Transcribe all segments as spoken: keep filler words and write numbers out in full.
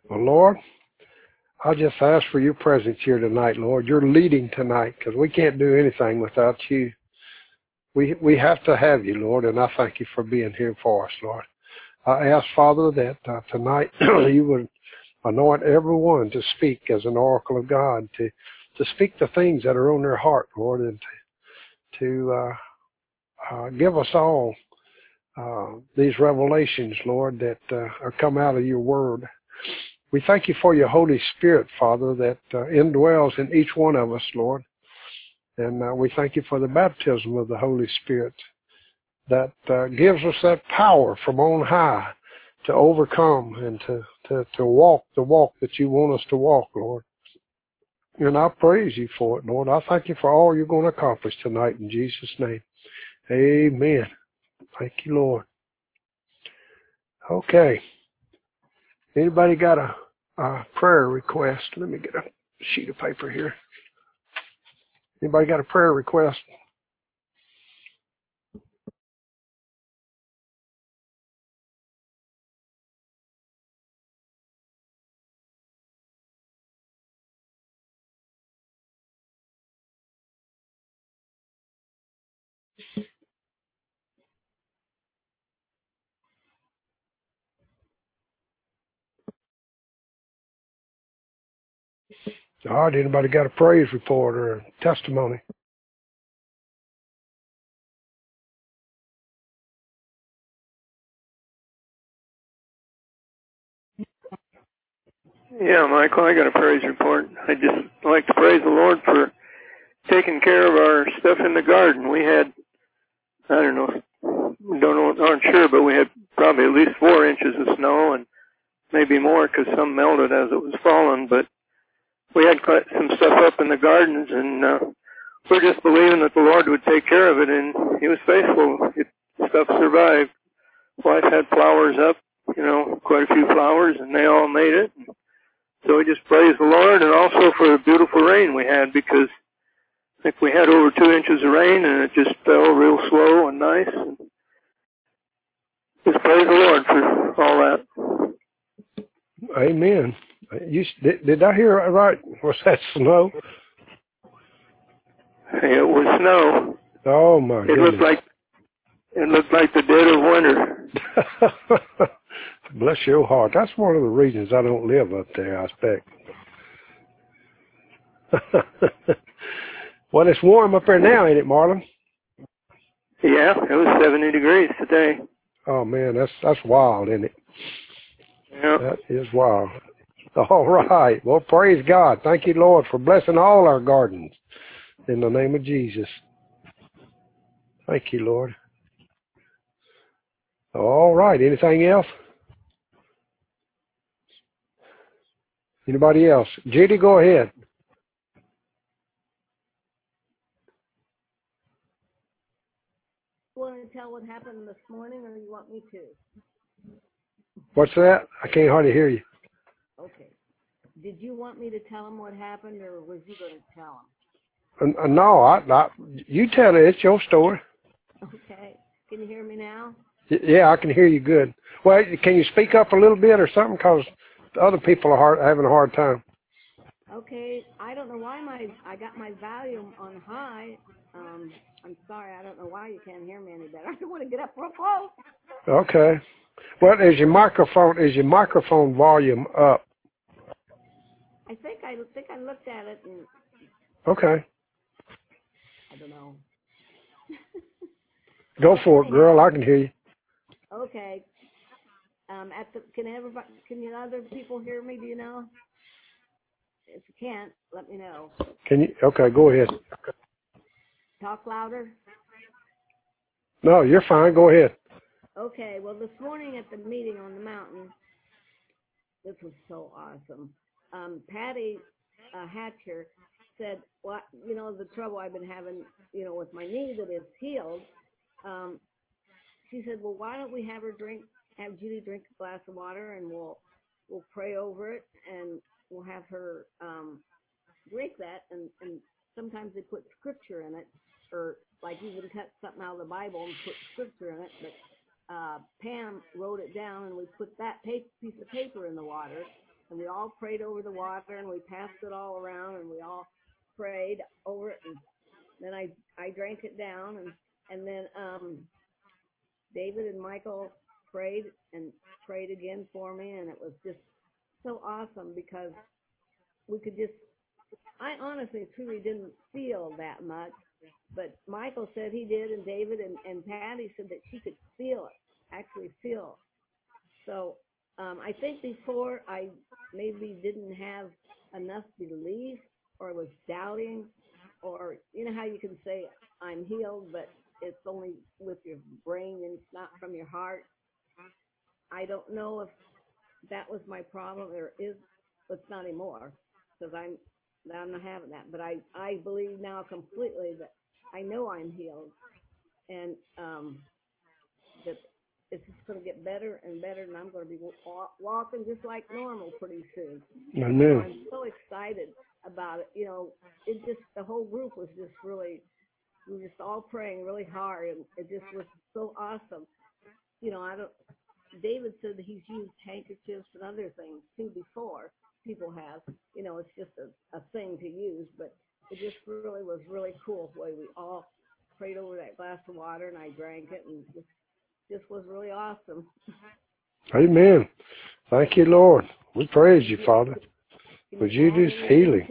Well, Lord, I just ask for your presence here tonight, Lord. You're leading tonight because we can't do anything without you. We we have to have you, Lord, and I thank you for being here for us, Lord. I ask, Father, that uh, tonight you would anoint everyone to speak as an oracle of God, to, to speak the things that are on their heart, Lord, and to, to uh, uh, give us all uh, these revelations, Lord, that uh, are come out of your word. We thank you for your Holy Spirit, Father, that uh, indwells in each one of us, Lord. And uh, we thank you for the baptism of the Holy Spirit that uh, gives us that power from on high to overcome and to, to, to walk the walk that you want us to walk, Lord. And I praise you for it, Lord. I thank you for all you're going to accomplish tonight in Jesus' name. Amen. Thank you, Lord. Okay. Anybody got a, a prayer request? Let me get a sheet of paper here. Anybody got a prayer request? All right. Anybody got a praise report or a testimony? Yeah, Michael, I got a praise report. I just like to praise the Lord for taking care of our stuff in the garden. We had, I don't know, don't know, aren't sure, but we had probably at least four inches of snow and maybe more because some melted as it was falling. But we had quite some stuff up in the gardens, and uh, we're just believing that the Lord would take care of it, and He was faithful. It, stuff survived. Wife had flowers up, you know, quite a few flowers, and they all made it. So we just praise the Lord, and also for the beautiful rain we had, because I think we had over two inches of rain, and it just fell real slow and nice. And just praise the Lord for all that. Amen. You, did, did I hear it right? Was that snow? It was snow. Oh my it goodness! Looked like it looked like the dead of winter. Bless your heart. That's one of the reasons I don't live up there, I expect. Well, it's warm up there now, ain't it, Marlon? Yeah, it was seventy degrees today. Oh man, that's that's wild, isn't it? Yeah. That is wild. All right. Well, praise God. Thank you, Lord, for blessing all our gardens in the name of Jesus. Thank you, Lord. All right. Anything else? Anybody else? Judy, go ahead. You want to tell what happened this morning, or you want me to? What's that? I can't hardly hear you. Okay. Did you want me to tell him what happened, or was you going to tell Uh, uh, no, I, I, you tell it. It's your story. him? Okay. Can you hear me now? Y- Yeah, I can hear you good. Well, can you speak up a little bit or something? Because the other people are hard, having a hard time. Okay. I don't know why my I got my volume on high. Um, I'm sorry. I don't know why you can't hear me any better. I don't want to get up real close. Okay. Well, is your microphone is your microphone volume up? I think I think I looked at it, and Okay. I don't know. Go for it, Anyhow, girl. I can hear you. okay. Um, at the can everybody can you other people hear me? Do you know? If you can't, let me know. Can you? Okay, go ahead. Talk louder. No, you're fine. Go ahead. Okay, well, this morning at the meeting on the mountain, this was so awesome. Um, Patty uh, Hatcher said, well, you know, the trouble I've been having, you know, with my knee that is healed. Um, she said, well, why don't we have her drink, have Judy drink a glass of water, and we'll we'll pray over it, and we'll have her um, drink that. And, and sometimes they put scripture in it, or like even cut something out of the Bible and put scripture in it, but uh, Pam wrote it down, and we put that paper, piece of paper in the water, and we all prayed over the water, and we passed it all around, and we all prayed over it, and then I I drank it down, and and then um, David and Michael prayed and prayed again for me, and it was just so awesome because we could just, I honestly truly didn't feel that much, but Michael said he did, and David and, and Patty said that she could feel it, actually feel it. So um, I think before I maybe didn't have enough belief or was doubting, or you know how you can say I'm healed, but it's only with your brain and it's not from your heart. I don't know if that was my problem or is, but it's not anymore because I'm, I'm not having that. But I, I believe now completely that I know I'm healed, and um, that it's just going to get better and better, and I'm going to be walk, walking just like normal pretty soon. Amen. So I'm so excited about it. You know, it just, the whole group was just really, we were just all praying really hard, and it just was so awesome. You know, I don't, David said that he's used handkerchiefs and other things too before. People have, you know, it's just a, a thing to use, but it just really was really cool the way we all prayed over that glass of water, and I drank it, and just, just was really awesome. Amen. Thank you, Lord. We praise you, Father. Would you do healing?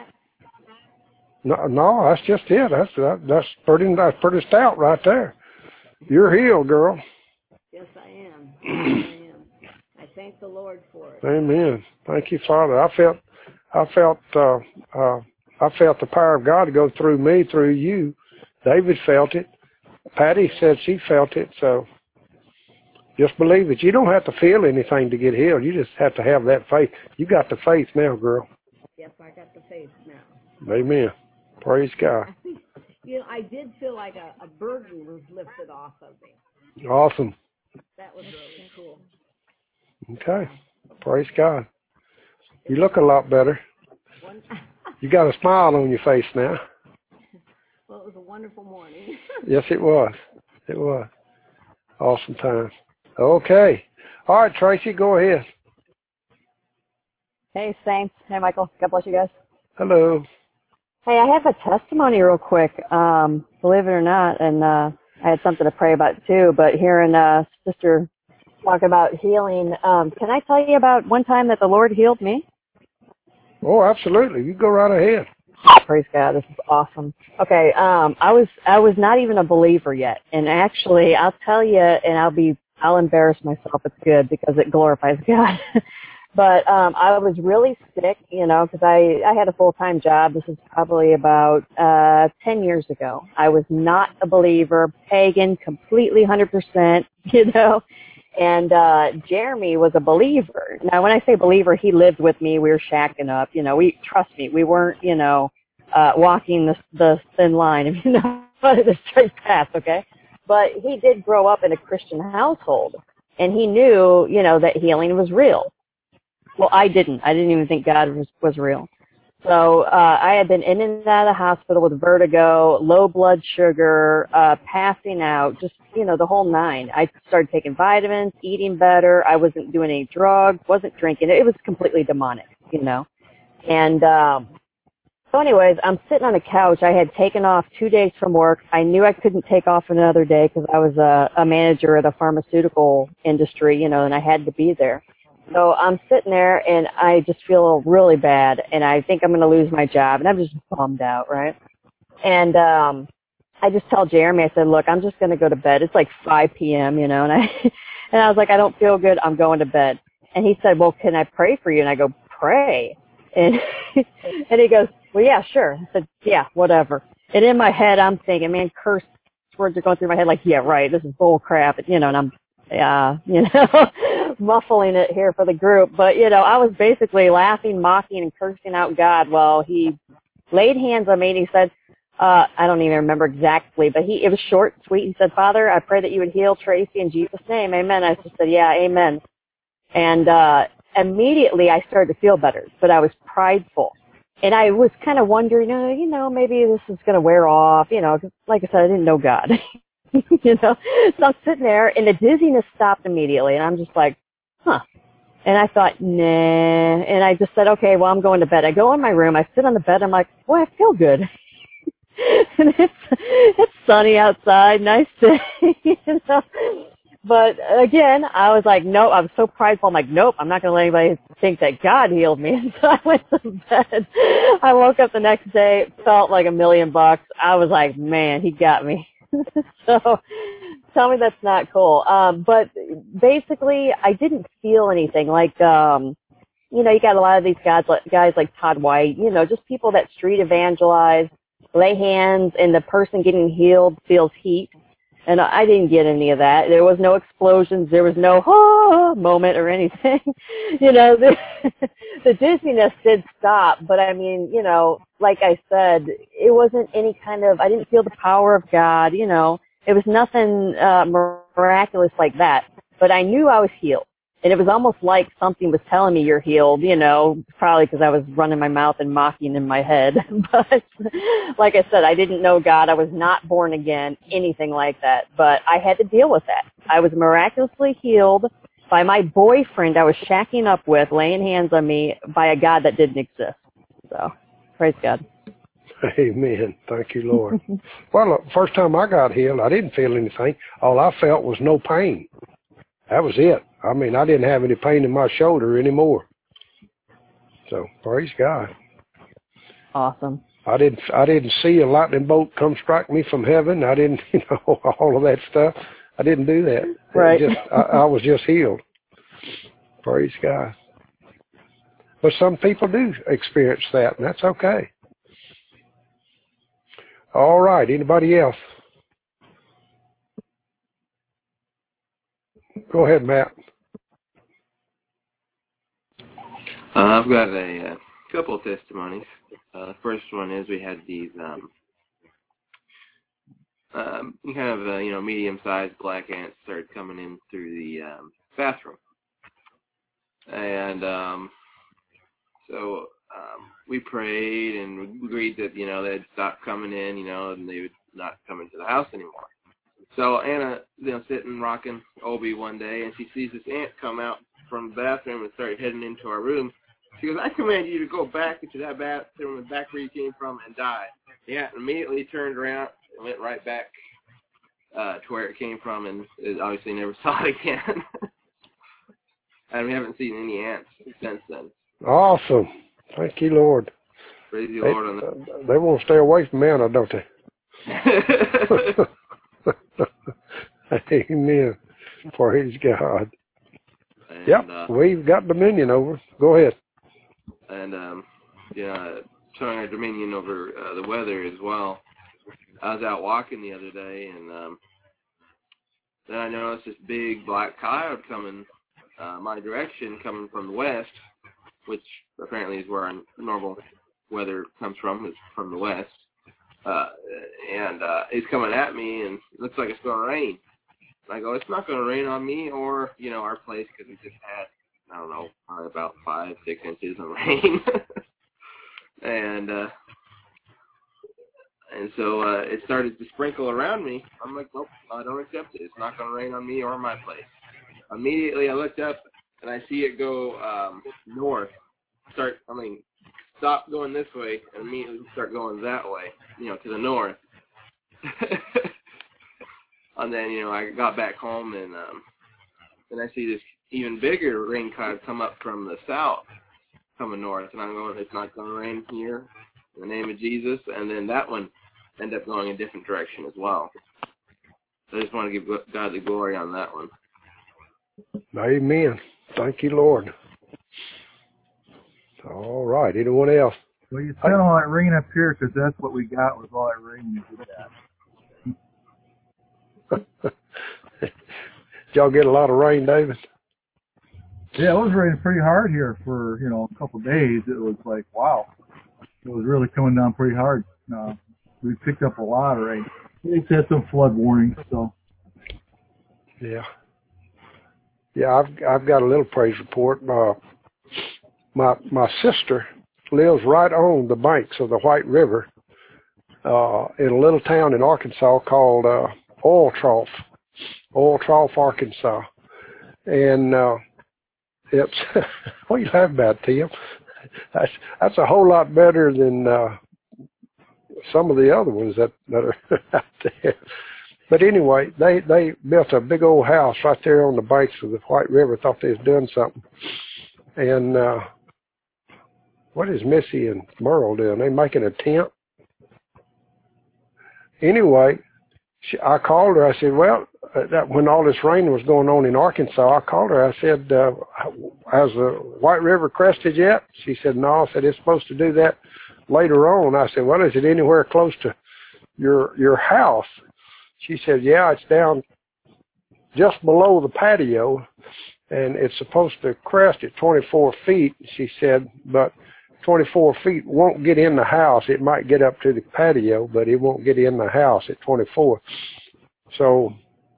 No, no, that's just it. That's that, that's pretty that's pretty stout right there. You're healed, girl. Yes, I am. Yes, I am. I thank the Lord for it. Amen. Thank you, Father. I felt, I felt, uh, uh, I felt the power of God to go through me, through you. David felt it. Patty said she felt it. So just believe it. You don't have to feel anything to get healed. You just have to have that faith. You got the faith now, girl. Yes, I got the faith now. Amen. Praise God. You know, I did feel like a, a burden was lifted off of me. Awesome. That was really cool. Okay. Praise God. You look a lot better. One, You got a smile on your face now. well, it was a wonderful morning. Yes, it was. It was. Awesome time. Okay. All right, Tracy, go ahead. Hey, Saints. Hey, Michael. God bless you guys. Hello. Hey, I have a testimony real quick, um, believe it or not, and uh, I had something to pray about too, but hearing uh, Sister talk about healing, um, can I tell you about one time that the Lord healed me? Oh, absolutely. You go right ahead. Praise God. This is awesome. Okay, um, I was I was not even a believer yet, and actually, I'll tell you, and I'll be I'll embarrass myself. It's good because it glorifies God. But um, I was really sick, you know, because I, I had a full-time job. This is probably about uh, ten years ago. I was not a believer, pagan, completely one hundred percent, you know. And uh, Jeremy was a believer. Now, when I say believer, he lived with me. We were shacking up. You know, we trust me, we weren't, you know, uh, walking the, the thin line, if you know, the straight path, okay? But he did grow up in a Christian household, and he knew, you know, that healing was real. Well, I didn't. I didn't even think God was, was real. So uh, I had been in and out of the hospital with vertigo, low blood sugar, uh, passing out, just, you know, the whole nine. I started taking vitamins, eating better. I wasn't doing any drugs, wasn't drinking. It was completely demonic, you know. And um, so anyways, I'm sitting on a couch. I had taken off two days from work. I knew I couldn't take off another day because I was a, a manager at a pharmaceutical industry, you know, and I had to be there. So I'm sitting there, and I just feel really bad, and I think I'm going to lose my job, and I'm just bummed out, right? And um, I just tell Jeremy, I said, look, I'm just going to go to bed. It's like five p.m., you know, and I and I was like, I don't feel good. I'm going to bed. And he said, well, can I pray for you? And I go, pray? And and he goes, well, yeah, sure. I said, yeah, whatever. And in my head, I'm thinking, man, curse words are going through my head like, yeah, right, this is bull crap, you know, and I'm, yeah, you know, muffling it here for the group. But, you know, I was basically laughing, mocking, and cursing out God while he laid hands on me, and he said, uh, I don't even remember exactly, but he, it was short, sweet. He said, Father, I pray that you would heal Tracy in Jesus' name. Amen. I just said, yeah, amen. And uh, immediately I started to feel better, but I was prideful. And I was kind of wondering, uh, you know, maybe this is going to wear off, you know, 'cause like I said, I didn't know God. You know, so I'm sitting there, and the dizziness stopped immediately, and I'm just like, huh. And I thought, nah. And I just said, okay, well, I'm going to bed. I go in my room. I sit on the bed. I'm like, boy, I feel good. And it's it's sunny outside, nice day. You know? But again, I was like, nope. I was so prideful. I'm like, nope. I'm not going to let anybody think that God healed me. And so I went to bed. I woke up the next day. It felt like a million bucks. I was like, man, he got me. So tell me that's not cool. Um, but basically, I didn't feel anything. Like, um, you know, you got a lot of these guys, guys like Todd White. You know, just people that street evangelize, lay hands, and the person getting healed feels heat. And I didn't get any of that. There was no explosions. There was no ah moment or anything. You know, the, the dizziness did stop. But, I mean, you know, like I said, it wasn't any kind of, I didn't feel the power of God, you know. It was nothing uh, miraculous like that. But I knew I was healed. And it was almost like something was telling me you're healed, you know, probably because I was running my mouth and mocking in my head. But like I said, I didn't know God. I was not born again, anything like that. But I had to deal with that. I was miraculously healed by my boyfriend I was shacking up with, laying hands on me by a God that didn't exist. So, praise God. Amen. Thank you, Lord. Well, look, first time I got healed, I didn't feel anything. All I felt was no pain. That was it. I mean, I didn't have any pain in my shoulder anymore. So, praise God. Awesome. I didn't, I didn't see a lightning bolt come strike me from heaven. I didn't, you know, all of that stuff. I didn't do that. Right. It just, I, I was just healed. Praise God. But some people do experience that, and that's okay. All right. Anybody else? Go ahead, Matt. Uh, I've got a uh, couple of testimonies. Uh, the first one is we had these um, um, kind of uh, you know medium-sized black ants started coming in through the um, bathroom, and um, so um, we prayed and we agreed that you know they'd stop coming in, you know, and they would not come into the house anymore. So Anna, you know, sitting rocking Obi one day, and she sees this ant come out from the bathroom and start heading into our room. She goes, I command you to go back into that bathroom and back where you came from and die. The ant immediately turned around and went right back uh, to where it came from, and it obviously never saw it again. And we haven't seen any ants since then. Awesome. Thank you, Lord. Praise the They, Lord on that. uh, they want to stay away from manna, don't they? Amen. Praise God. And, Yep, uh, we've got dominion over. Go ahead. And, um, yeah, showing our dominion over uh, the weather as well. I was out walking the other day, and um, then I noticed this big black cloud coming uh, my direction, coming from the west, which apparently is where our normal weather comes from, is from the west. Uh, and uh, it's coming at me, and it looks like it's going to rain. And I go, it's not going to rain on me or, you know, our place, because we just had, I don't know, probably about five, six inches of rain. and uh, and so uh, it started to sprinkle around me. I'm like, nope, I don't accept it. It's not going to rain on me or my place. Immediately I looked up, and I see it go um, north. Start, I mean, stop going this way, and immediately start going that way, you know, to the north. And then, you know, I got back home, and um, then I see this even bigger rain cloud come up from the south, coming north. And I'm going, it's not going to rain here in the name of Jesus. And then that one ended up going a different direction as well. So I just want to give God the glory on that one. Amen. Thank you, Lord. All right. Anyone else? Well, you spent all that rain up here because that's what we got was all that rain you did that. Did y'all get a lot of rain, David? Yeah, it was raining pretty hard here for, you know, a couple of days. It was like, wow. It was really coming down pretty hard. Uh, we picked up a lot of rain. We've had some flood warnings, so. Yeah. Yeah, I've I've got a little praise report. Uh, my my sister lives right on the banks of the White River uh, in a little town in Arkansas called uh, Oil Trough, Oil Trough, Arkansas. And uh, it's what you laugh about, Tim? That's that's a whole lot better than uh, some of the other ones that that are out there. But anyway, they they built a big old house right there on the banks of the White River. Thought they was doing something. And uh, what is Missy and Merle doing? They making a tent. Anyway, she, I called her. I said, well, uh, that when all this rain was going on in Arkansas, I called her. I said, uh, has the White River crested yet? She said, no. I said, it's supposed to do that later on. I said, well, is it anywhere close to your your house? She said, yeah, it's down just below the patio, and it's supposed to crest at twenty-four feet. She said, but twenty-four feet won't get in the house. It might get up to the patio, but it won't get in the house at twenty-four. So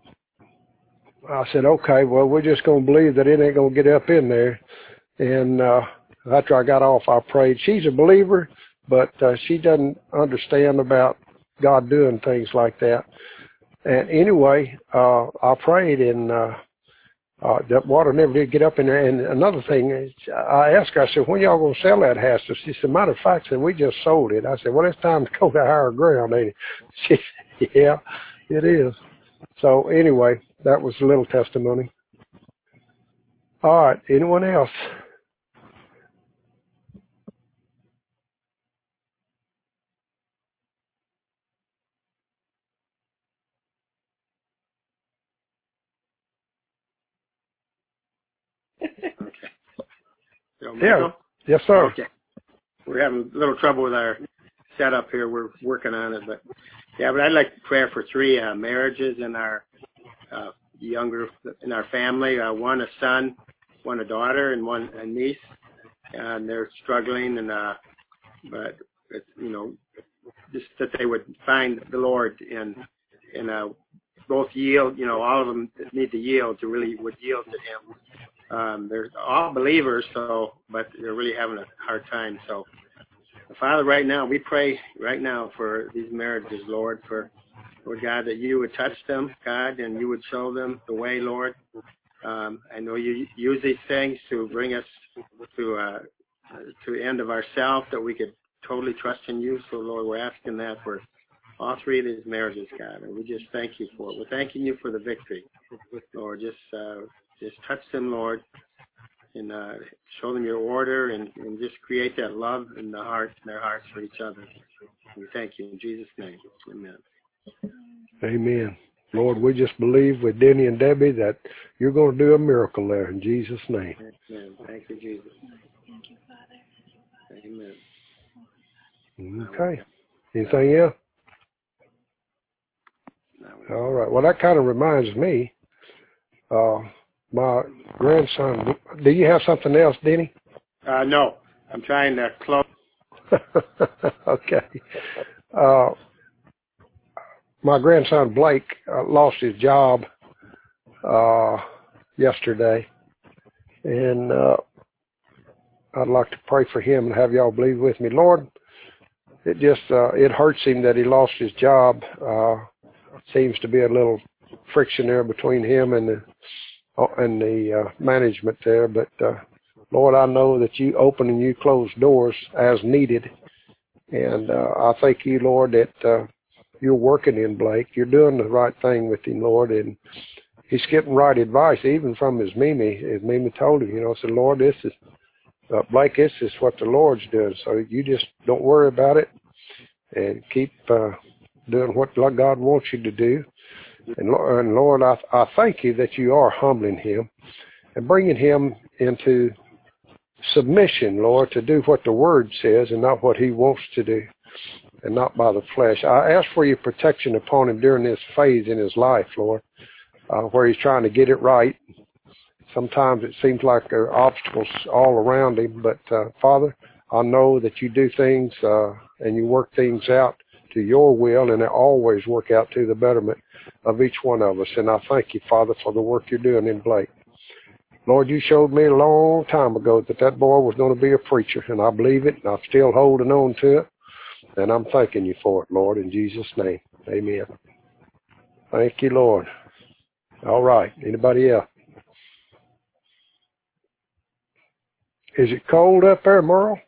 I said, okay, well, we're just going to believe that it ain't going to get up in there. And uh, after I got off, I prayed. She's a believer, but uh, she doesn't understand about God doing things like that. And anyway, uh, I prayed, and uh, uh, that water never did get up in there. And another thing, is, I asked her, I said, when y'all going to sell that house? She said, matter of fact, said, we just sold it. I said, well, it's time to go to higher ground, ain't it? She said, yeah, it is. So anyway, that was a little testimony. All right, anyone else? So, Yeah. Yes, sir. Okay. We're having a little trouble with our setup here. We're working on it, but yeah. But I'd like to pray for three uh, marriages in our uh, younger in our family. Uh, one a son, one a daughter, and one a niece. And they're struggling, and uh, but it's, you know, just that they would find the Lord and and uh, both yield. You know, all of them need to yield to really would yield to Him. Um, they're all believers, so, but they're really having a hard time. So, Father, right now, we pray right now for these marriages, Lord, for, Lord God, that you would touch them, God, and you would show them the way, Lord. Um, I know you use these things to bring us to uh, to the end of ourselves, that we could totally trust in you. So, Lord, we're asking that for all three of these marriages, God, and we just thank you for it. We're thanking you for the victory, Lord. Just uh, just touch them, Lord, and uh, show them your order, and, and just create that love in the heart, in their hearts for each other. We thank you in Jesus' name. Amen. Amen. Lord, we just believe with Denny and Debbie that you're going to do a miracle there in Jesus' name. Amen. Thank you, Jesus. Thank you, Father. Amen. Okay. Anything else? All right. Well, that kind of reminds me. Uh, my grandson. Do you have something else, Denny? Uh, no. I'm trying to close. Okay. Uh, my grandson Blake uh, lost his job uh, yesterday, and uh, I'd like to pray for him and have y'all believe with me. Lord, it just uh, it hurts him that he lost his job. Uh, seems to be a little friction there between him and the and the uh, management there, but uh, Lord, I know that you open and you close doors as needed, and uh, I thank you, Lord, that uh, you're working in Blake. You're doing the right thing with him, Lord, and he's getting right advice, even from his Mimi. His Mimi told him, you know, said, Lord, this is, uh, Blake, this is what the Lord's doing, so you just don't worry about it and keep uh, doing what God wants you to do. And, and Lord, I, I thank you that you are humbling him and bringing him into submission, Lord, to do what the Word says and not what he wants to do, and not by the flesh. I ask for your protection upon him during this phase in his life, Lord, uh, where he's trying to get it right. Sometimes it seems like there are obstacles all around him, but uh, Father, I know that you do things uh, and you work things out to your will, and they always work out to the betterment of each one of us. And I thank you, Father, for the work you're doing in Blake. Lord, you showed me a long time ago that that boy was going to be a preacher, and I believe it, and I'm still holding on to it, and I'm thanking you for it, Lord, in Jesus' name. Amen. Thank you, Lord. All right. Anybody else? Is it cold up there, Merle?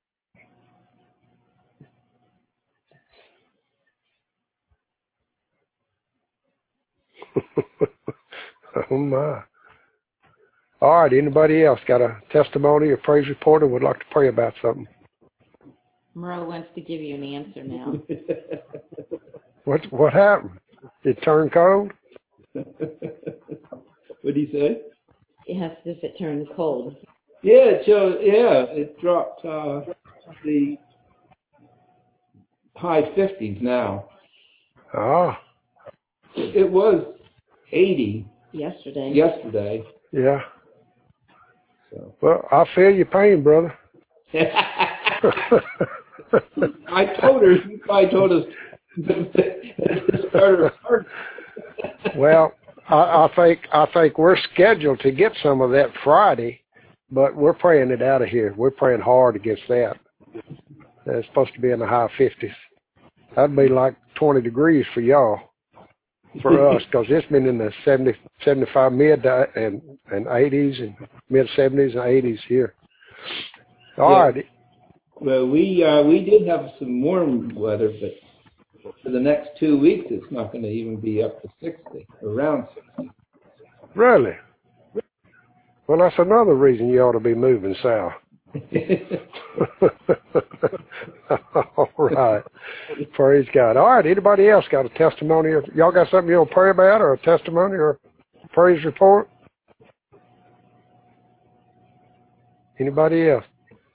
Oh my. All right, anybody else got a testimony or praise report or would like to pray about something? Merle wants to give you an answer now. What what happened? It turned cold? What did he say? He asked if it turned cold. Yeah, it showed, yeah, it dropped uh, the high fifties now. Ah. It, it was eighty yesterday. Yesterday. Yeah. So. Well, I feel your pain, brother. I told her, you probably told us to start her first. Well, I, I think I think we're scheduled to get some of that Friday, but we're praying it out of here. We're praying hard against that. It's supposed to be in the high fifties. That'd be like twenty degrees for y'all, for us, because it's been in the seventy, seventy-five mid and and eighties and mid seventies and eighties here. All yeah. right. Well, we uh, we did have some warm weather, but for the next two weeks, it's not going to even be up to sixty, around sixty. Really? Well, that's another reason you ought to be moving south. All right. Praise God. All right. Anybody else got a testimony? Or y'all got something you want to pray about, or a testimony, or a praise report? Anybody else?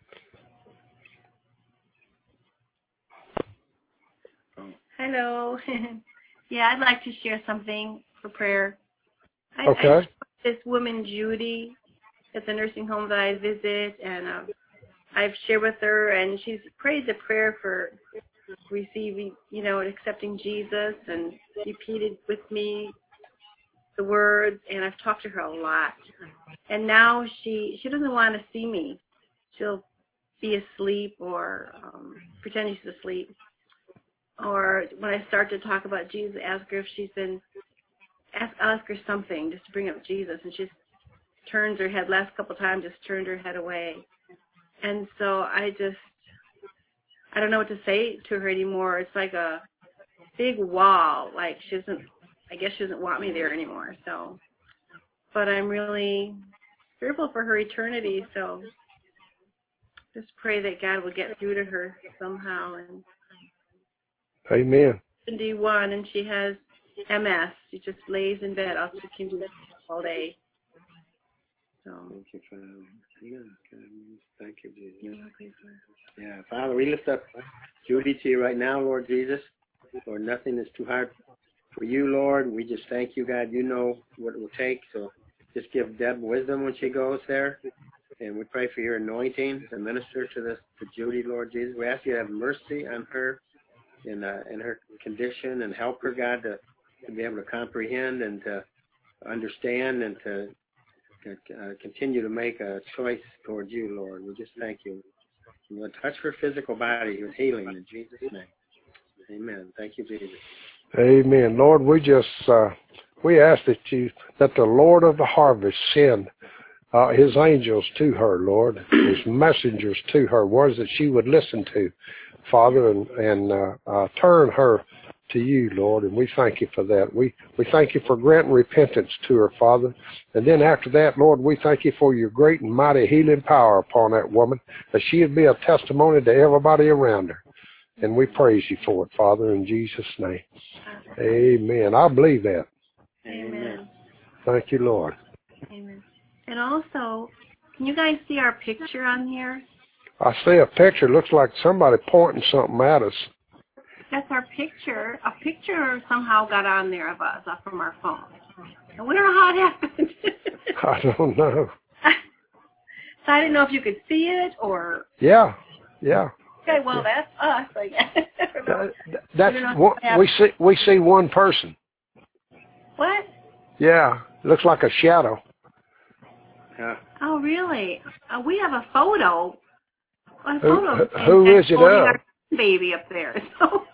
Hello. Yeah, I'd like to share something for prayer. I, Okay. I this woman, Judy, at the nursing home that I visit, and um, I've shared with her, and she's prayed the prayer for receiving, you know, and accepting Jesus, and repeated with me the words, and I've talked to her a lot. And now she, she doesn't want to see me. She'll be asleep or um, pretend she's asleep. Or when I start to talk about Jesus, ask her if she's been, ask, ask her something just to bring up Jesus, and she turns her head, last couple times just turned her head away. And so I just, I don't know what to say to her anymore. It's like a big wall, like she doesn't, I guess she doesn't want me there anymore. So, but I'm really fearful for her eternity, so just pray that God will get through to her somehow. And Amen. seventy-one, and she has M S. She just lays in bed. All she can do all day. So. Thank you, Father. Yeah, thank you, Jesus. Yeah, Father, we lift up Judy to you right now, Lord Jesus. Lord, nothing is too hard for you, Lord. We just thank you, God. You know what it will take. So just give Deb wisdom when she goes there. And we pray for your anointing to minister to this to Judy, Lord Jesus. We ask you to have mercy on her in uh, in her condition, and help her, God, to, to be able to comprehend and to understand and to uh, continue to make a choice towards you, Lord. We just thank you. You will touch her physical body with healing in Jesus' name. Amen. Thank you, Jesus. Amen. Lord, we just uh, we ask that you that the Lord of the harvest send uh, his angels to her, Lord, his messengers to her, words that she would listen to, Father, and, and uh, uh, turn her to you, Lord, and we thank you for that. We we thank you for granting repentance to her, Father. And then after that, Lord, we thank you for your great and mighty healing power upon that woman, that she would be a testimony to everybody around her. And we praise you for it, Father, in Jesus' name. Amen. I believe that. Amen. Thank you, Lord. Amen. And also, can you guys see our picture on here? I see a picture. Looks like somebody pointing something at us. That's our picture. A picture somehow got on there of us uh, from our phone. And we don't know how it happened. I don't know. So I didn't know if you could see it or... Yeah, yeah. Okay, well, that's us, I guess. That, that's what we see. We see one person. What? Yeah, looks like a shadow. Yeah. Oh, really? Uh, we have a photo. A Who, photo who is it holding of? our baby up there. So.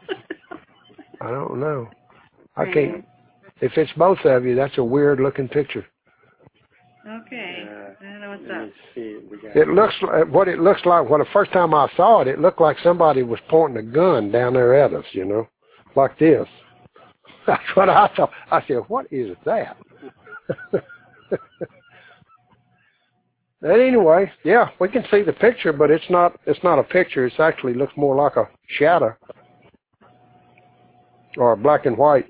I don't know. I can't. If it's both of you, that's a weird looking picture. Okay. I don't know what's Let up? me see. We got It looks like, what it looks like, well, the first time I saw it, it looked like somebody was pointing a gun down there at us, you know, like this. That's what I thought. I said, what is that? But anyway, yeah, we can see the picture, but it's not, it's not a picture. It actually looks more like a shadow or black and white.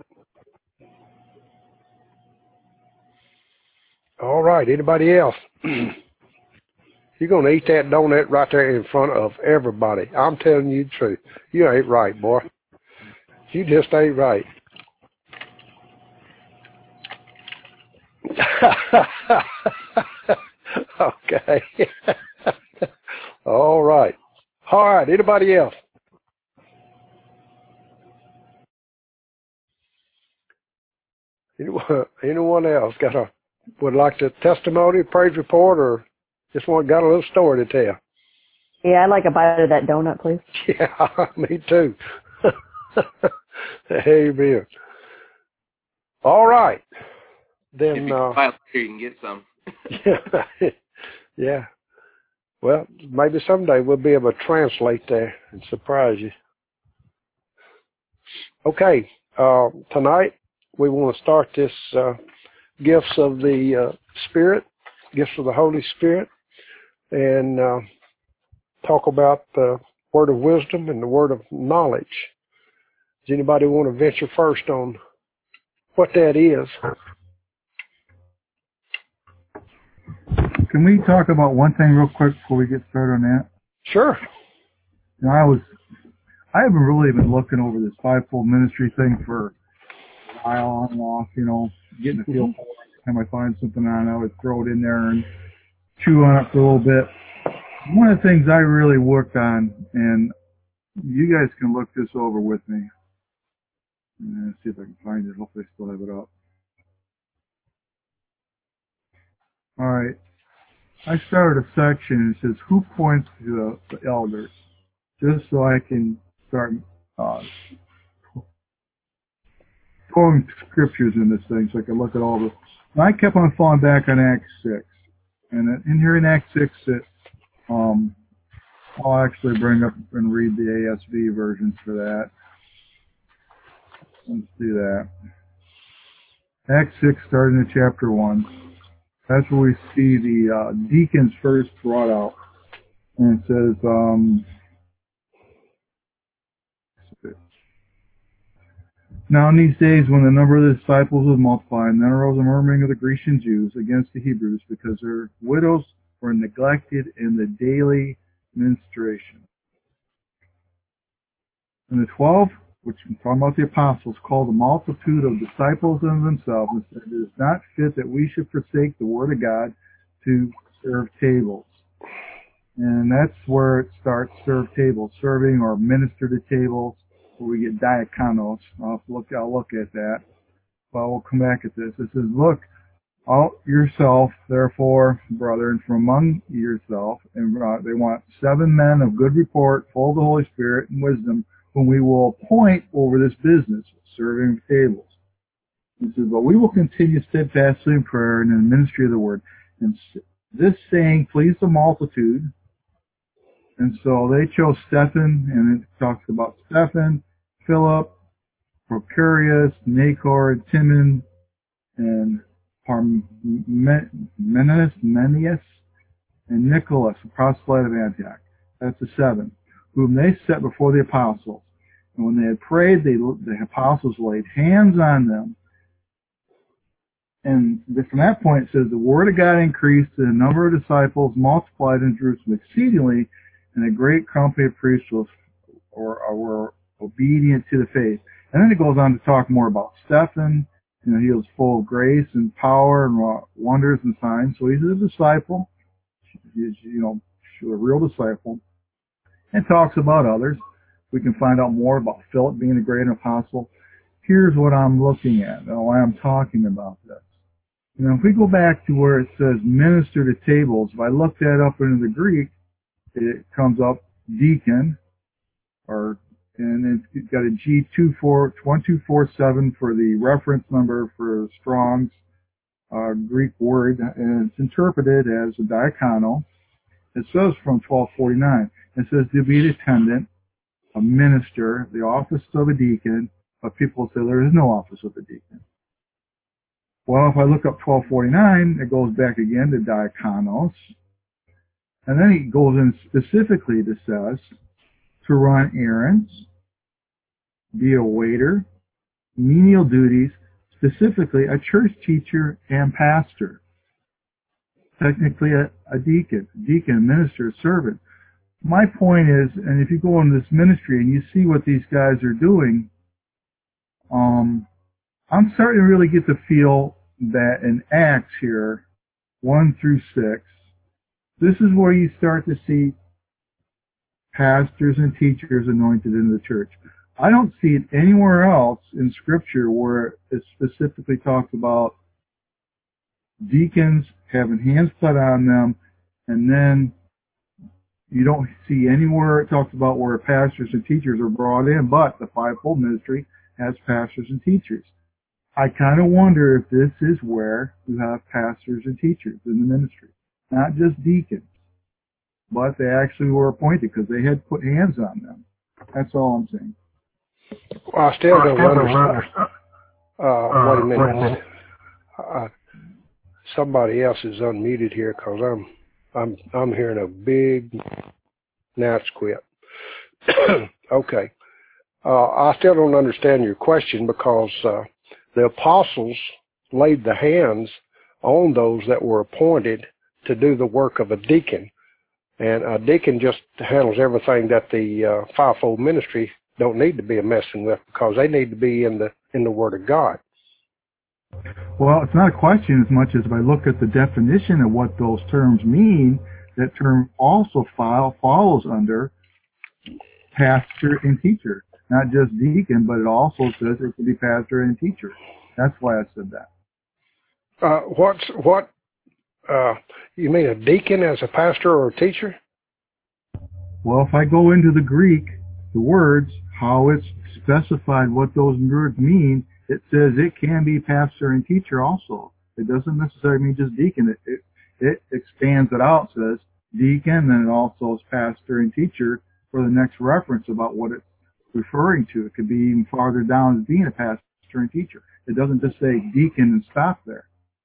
All right, anybody else? You're going to eat that donut right there in front of everybody. I'm telling you the truth. You ain't right, boy. You just ain't right. Okay. All right. All right, anybody else? Anyone, anyone else got a, would like the testimony, praise report, or just one got a little story to tell? Yeah, I'd like a bite of that donut, please. Yeah, me too. Amen. All right. Then, if you uh, can here, you can get some. yeah, yeah. Well, maybe someday we'll be able to translate there and surprise you. Okay, uh, tonight we want to start this uh, gifts of the uh, Spirit, gifts of the Holy Spirit, and uh, talk about the word of wisdom and the word of knowledge. Does anybody want to venture first on what that is? Can we talk about one thing real quick before we get started on that? Sure. You know, I was, I haven't really been looking over this fivefold ministry thing for a while on and off, you know, getting a feel Mm-hmm. for it. Every time I find something on, I would throw it in there and chew on it for a little bit. One of the things I really worked on, and you guys can look this over with me. Let's see if I can find it. Hopefully I still have it up. All right. I started a section that says, who points to the, the elders? Just so I can start uh, throwing scriptures in this thing so I can look at all the... And I kept on falling back on Acts six. And in here in Acts six, it, um, I'll actually bring up and read the A S V versions for that. Let's do that. Acts six, starting in chapter one. That's where we see the uh, deacons first brought out. And it says, um, now in these days when the number of the disciples was multiplied, then arose a murmuring of the Grecian Jews against the Hebrews because their widows were neglected in the daily ministration. And the twelve, which I'm talking about the apostles, called the multitude of disciples unto themselves and said, it is not fit that we should forsake the word of God to serve tables. And that's where it starts, serve tables, serving or minister to tables, where we get diakonos. I'll look, I'll look at that. But we'll come back at this. It says, look out yourself, therefore, brethren, from among yourself. And uh, they want seven men of good report, full of the Holy Spirit and wisdom, whom we will appoint over this business, serving tables. He says, but we will continue steadfastly in prayer and in the ministry of the word. And this saying pleased the multitude. And so they chose Stephen, and it talks about Stephen, Philip, Procurius, Nacor, Timon, and Parmenius, Menius, and Nicholas, a proselyte of Antioch. That's the seven, whom they set before the apostles. And when they had prayed, they, the apostles laid hands on them. And from that point it says, the word of God increased, and the number of disciples multiplied in Jerusalem exceedingly, and a great company of priests was, or, or were obedient to the faith. And then it goes on to talk more about Stephen. You know, he was full of grace and power and wonders and signs. So he's a disciple. He's, you know, a real disciple. And talks about others. We can find out more about Philip being a great apostle. Here's what I'm looking at, and why I'm talking about this. You know, if we go back to where it says minister to tables, if I look that up into the Greek, it comes up deacon, or and it's got a G two four one two four seven for the reference number for Strong's uh, Greek word, and it's interpreted as a diakono. It says from twelve forty-nine, it says to be a attendant, a minister, the office of a deacon, but people say there is no office of a deacon. Well, if I look up twelve forty-nine, it goes back again to diakonos, and then it goes in specifically to says to run errands, be a waiter, menial duties, specifically a church teacher and pastor. Technically a, a deacon, deacon, a minister, a servant. My point is, and if you go into this ministry and you see what these guys are doing, um, I'm starting to really get the feel that in Acts here, one through six, this is where you start to see pastors and teachers anointed in the church. I don't see it anywhere else in Scripture where it specifically talks about deacons having hands put on them, and then you don't see anywhere it talks about where pastors and teachers are brought in, but the fivefold ministry has pastors and teachers. I kind of wonder if this is where you have pastors and teachers in the ministry, not just deacons, but they actually were appointed because they had put hands on them. That's all I'm saying. Well, I still don't understand. Uh, wait a minute. Uh, somebody else is unmuted here because I'm I'm I'm hearing a big gnats quit. Okay. Uh, I still don't understand your question because uh, the apostles laid the hands on those that were appointed to do the work of a deacon. And a deacon just handles everything that the uh, fivefold ministry don't need to be a messing with because they need to be in the in the Word of God. Well, it's not a question as much as if I look at the definition of what those terms mean, that term also file, follows under pastor and teacher. Not just deacon, but it also says it can be pastor and teacher. That's why I said that. Uh, what's, what, uh, you mean a deacon as a pastor or a teacher? Well, if I go into the Greek, the words, how it's specified what those words mean, it says it can be pastor and teacher also. It doesn't necessarily mean just deacon. It, it, it expands it out, says deacon, and it also is pastor and teacher for the next reference about what it's referring to. It could be even farther down as being a pastor and teacher. It doesn't just say deacon and stop there.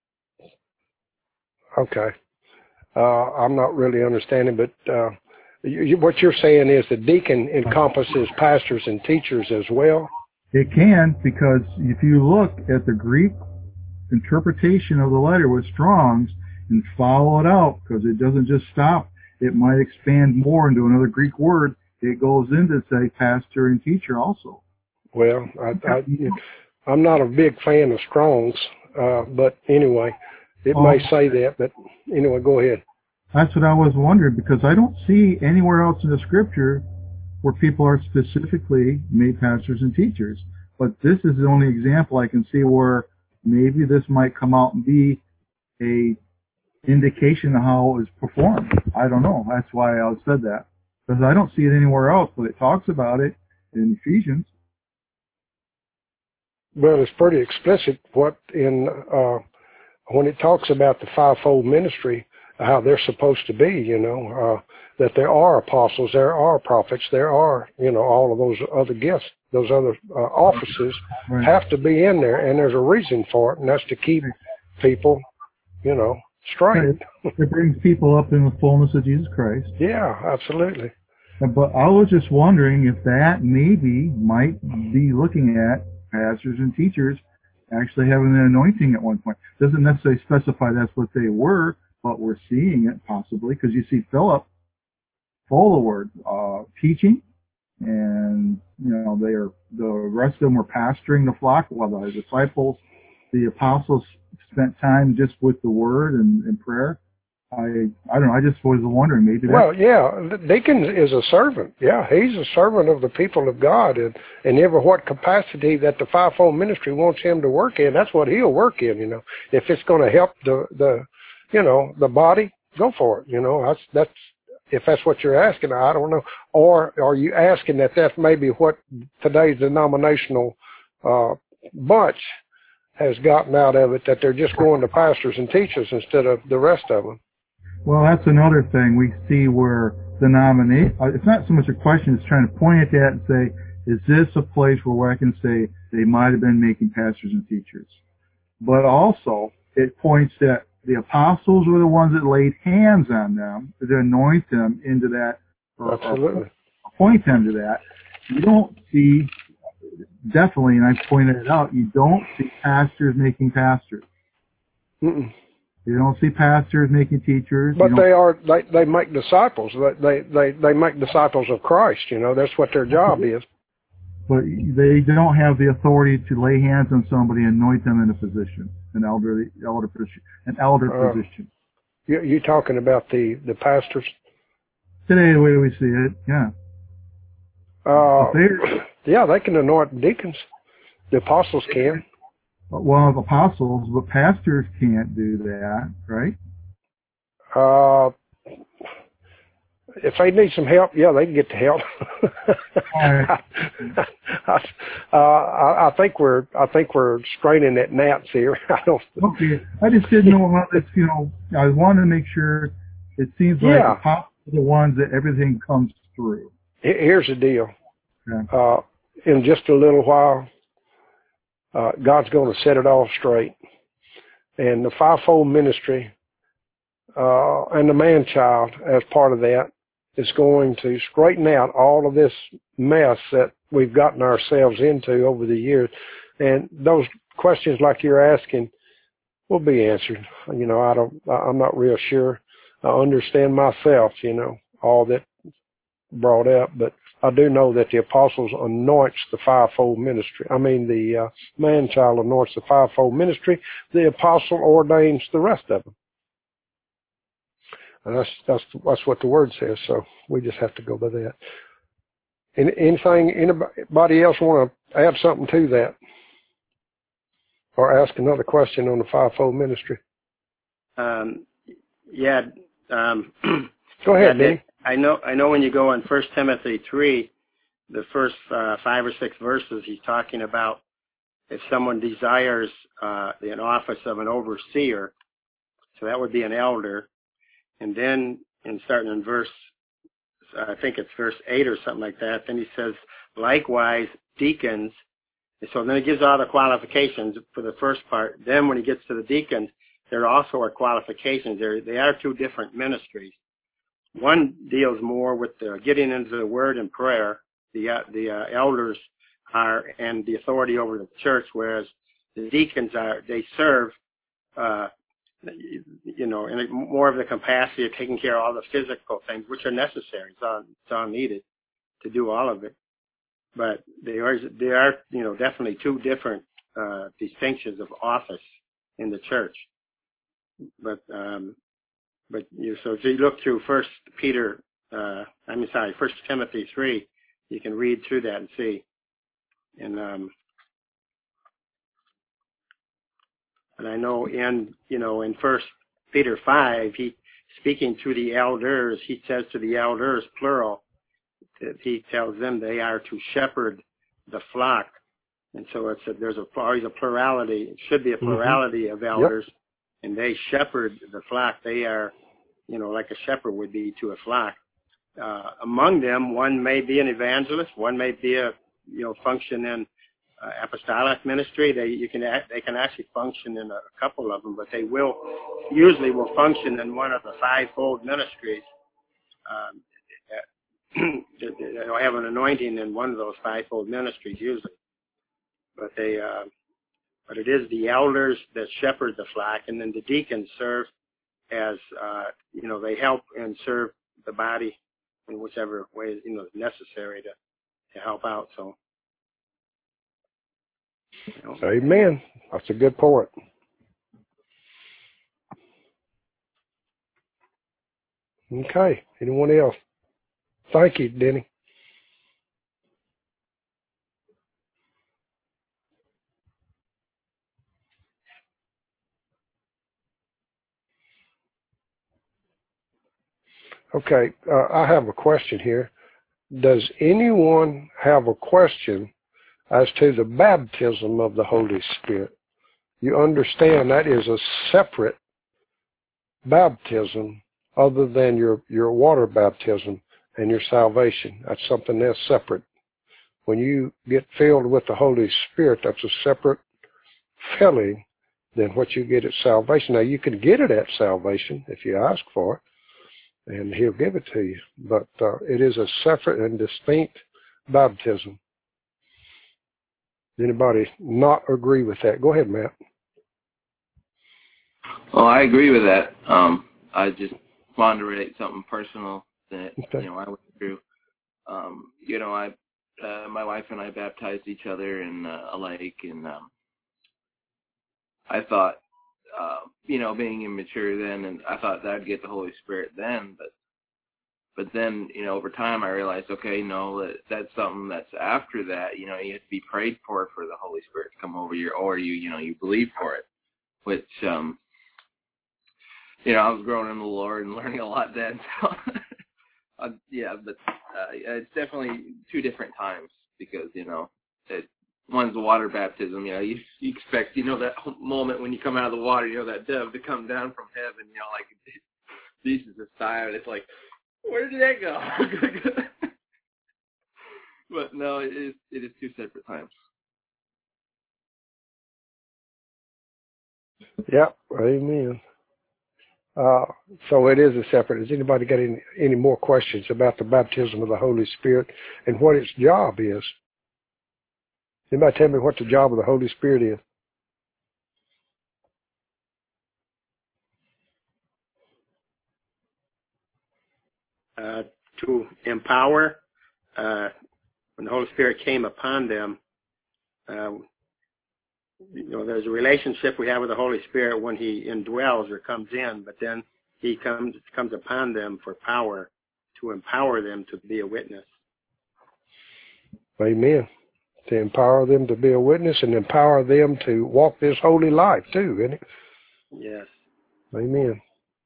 Okay. Uh, I'm not really understanding, but uh, you, you, what you're saying is the deacon encompasses pastors and teachers as well? It can, because if you look at the Greek interpretation of the letter with Strong's and follow it out, because it doesn't just stop, it might expand more into another Greek word. It goes into, say, pastor and teacher also. Well, I, I, I'm not a big fan of Strong's, uh, but anyway, it oh, may say that, but anyway, go ahead. That's what I was wondering, because I don't see anywhere else in the Scripture where people are specifically made pastors and teachers. But this is the only example I can see where maybe this might come out and be a indication of how it was performed. I don't know. That's why I said that. Because I don't see it anywhere else, but it talks about it in Ephesians. Well, it's pretty explicit what in uh, when it talks about the fivefold ministry, how they're supposed to be, you know, uh, that there are apostles, there are prophets, there are, you know, all of those other gifts, those other uh, offices right. have to be in there, and there's a reason for it, and that's to keep people, you know, straight. It brings people up in the fullness of Jesus Christ. Yeah, absolutely. But I was just wondering if that maybe might be looking at pastors and teachers actually having an anointing at one point. Doesn't necessarily specify that's what they were, but we're seeing it possibly, because you see Philip full of word, uh, teaching, and, you know, they are, the rest of them were pastoring the flock, while the disciples, the apostles spent time just with the word and, and prayer. I I don't know, I just was wondering, maybe Well, yeah, the deacon is a servant. Yeah, he's a servant of the people of God, and, and ever what capacity that the fivefold ministry wants him to work in, that's what he'll work in, you know. If it's going to help the, the, you know, the body, go for it, you know. That's, that's, if that's what you're asking, I don't know. Or are you asking that that's maybe what today's denominational uh, bunch has gotten out of it that they're just going to pastors and teachers instead of the rest of them. Well, that's another thing we see where the nominee, it's not so much a question, it's trying to point at that and say, is this a place where I can say they might have been making pastors and teachers? But also, it points that the apostles were the ones that laid hands on them to anoint them into that, or, Absolutely. or appoint them to that. You don't see, definitely, and I pointed it out, you don't see pastors making pastors. Mm-mm. You don't see pastors making teachers. But they are, they, they make disciples. They, they, they make disciples of Christ, you know. That's what their job is. But they don't have the authority to lay hands on somebody and anoint them in a position, an elder, elder position, an elder Uh, position. You, you talking about the, the pastors? Today, the way we see it, yeah. Uh, yeah, they can anoint deacons. The apostles can. Well, the apostles, but pastors can't do that, right? Uh, if they need some help, yeah, they can get the help. Right. uh, I, I think we're, I think we're straining at gnats here. I don't. Okay, I just didn't know how this. You know, I wanted to make sure. It seems like Yeah. the apostles are the ones that everything comes through. Here's the deal. Yeah. Uh, in just a little while, uh, God's going to set it all straight. And the fivefold ministry, uh, and the man-child as part of that is going to straighten out all of this mess that we've gotten ourselves into over the years. And those questions like you're asking will be answered. You know, I don't, I'm not real sure. I understand myself, you know, all that brought up, but I do know that the apostles anoints the fivefold ministry. I mean, the uh, man-child anoints the fivefold ministry. The apostle ordains the rest of them. And that's that's that's what the word says. So we just have to go by that. And anything, anybody else want to add something to that, or ask another question on the fivefold ministry? Um, yeah. Um, go ahead, yeah, Denny. I know. I know when you go in First Timothy three, the first uh, five or six verses, he's talking about if someone desires uh, an office of an overseer, so that would be an elder. And then, in starting in verse, I think it's verse eight or something like that, then he says, likewise, deacons. And so then he gives all the qualifications for the first part. Then when he gets to the deacons, there also are qualifications. There, they are two different ministries. One deals more with the getting into the word and prayer. The, uh, the uh, elders are, and the authority over the church, whereas the deacons are, they serve, uh, you know, in more of the capacity of taking care of all the physical things, which are necessary. It's all, it's all needed to do all of it. But they are, they are, you know, definitely two different uh, distinctions of office in the church. But, um, but you, so if you look through First Peter, uh, I'm sorry, First Timothy three, you can read through that and see. And um, and I know in, you know, in First Peter five, he speaking to the elders, he says to the elders, plural, that he tells them they are to shepherd the flock. And so it's a, there's a, always a plurality, it should be a plurality mm-hmm. of elders, yep. And they shepherd the flock. They are, you know, like a shepherd would be to a flock. Uh, among them, one may be an evangelist, one may be a, you know, function in uh, apostolic ministry. They you can they can actually function in a couple of them, but they will usually will function in one of the fivefold ministries. Um, they'll have an anointing in one of those fivefold ministries usually, but they uh, but it is the elders that shepherd the flock, and then the deacons serve as uh, you know they help and serve the body in whichever way you know is necessary to to help out. So. You know. Amen. That's a good point. Okay. Anyone else? Thank you, Denny. Okay. Uh, I have a question here. Does anyone have a question as to the baptism of the Holy Spirit? you understand that is a separate baptism other than your, your water baptism and your salvation. That's something that's separate. When you get filled with the Holy Spirit, that's a separate filling than what you get at salvation. Now, you can get it at salvation if you ask for it, and He'll give it to you. But uh, it is a separate and distinct baptism. Does anybody not agree with that? Go ahead, Matt. Well, I agree with that. Um, I just wanted to relate something personal that Okay. you know I went through. Um, you know, I uh, my wife and I baptized each other in uh, a lake, and um, I thought, uh, you know, being immature then, and I thought that I'd get the Holy Spirit then, but but then, you know, over time I realized, okay, no, that, that's something that's after that. You know, you have to be prayed for for the Holy Spirit to come over you, or you, you know, you believe for it, which, um, you know, I was growing in the Lord and learning a lot then. So, uh, yeah, but uh, it's definitely two different times because, you know, it, one's water baptism. You know, you, you expect, you know, that moment when you come out of the water, you know, that dove to come down from heaven, you know, like Jesus is tired. It's like, where did that go? But no, it is, it is two separate times. Yep. Amen. Uh, so it is a separate. Has anybody got any, any more questions about the baptism of the Holy Spirit and what its job is? Anybody tell me what the job of the Holy Spirit is? Uh, to empower, uh, when the Holy Spirit came upon them, uh, you know, there's a relationship we have with the Holy Spirit when He indwells or comes in, but then He comes comes upon them for power, to empower them to be a witness. Amen. To empower them to be a witness and empower them to walk this holy life too, isn't it? Yes. Amen.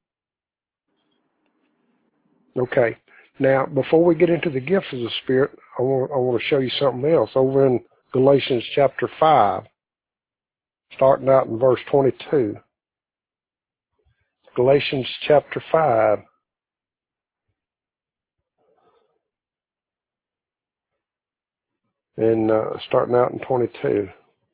Okay. Now, before we get into the gifts of the Spirit, I want, I want to show you something else. Over in Galatians chapter five, starting out in verse twenty-two. Galatians chapter five. And uh, starting out in twenty-two.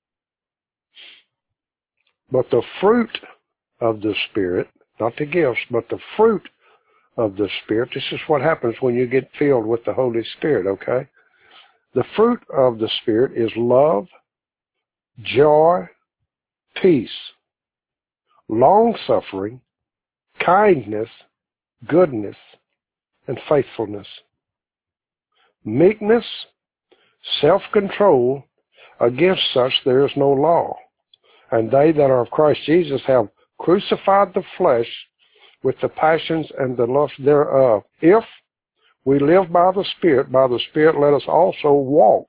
But the fruit of the Spirit, not the gifts, but the fruit of the Spirit, this is what happens when you get filled with the Holy Spirit, okay? The fruit of the Spirit is love, joy, peace, long-suffering, kindness, goodness, and faithfulness, meekness, self-control. Against such there is no law. And they that are of Christ Jesus have crucified the flesh with the passions and the lust thereof. If we live by the Spirit, by the Spirit let us also walk.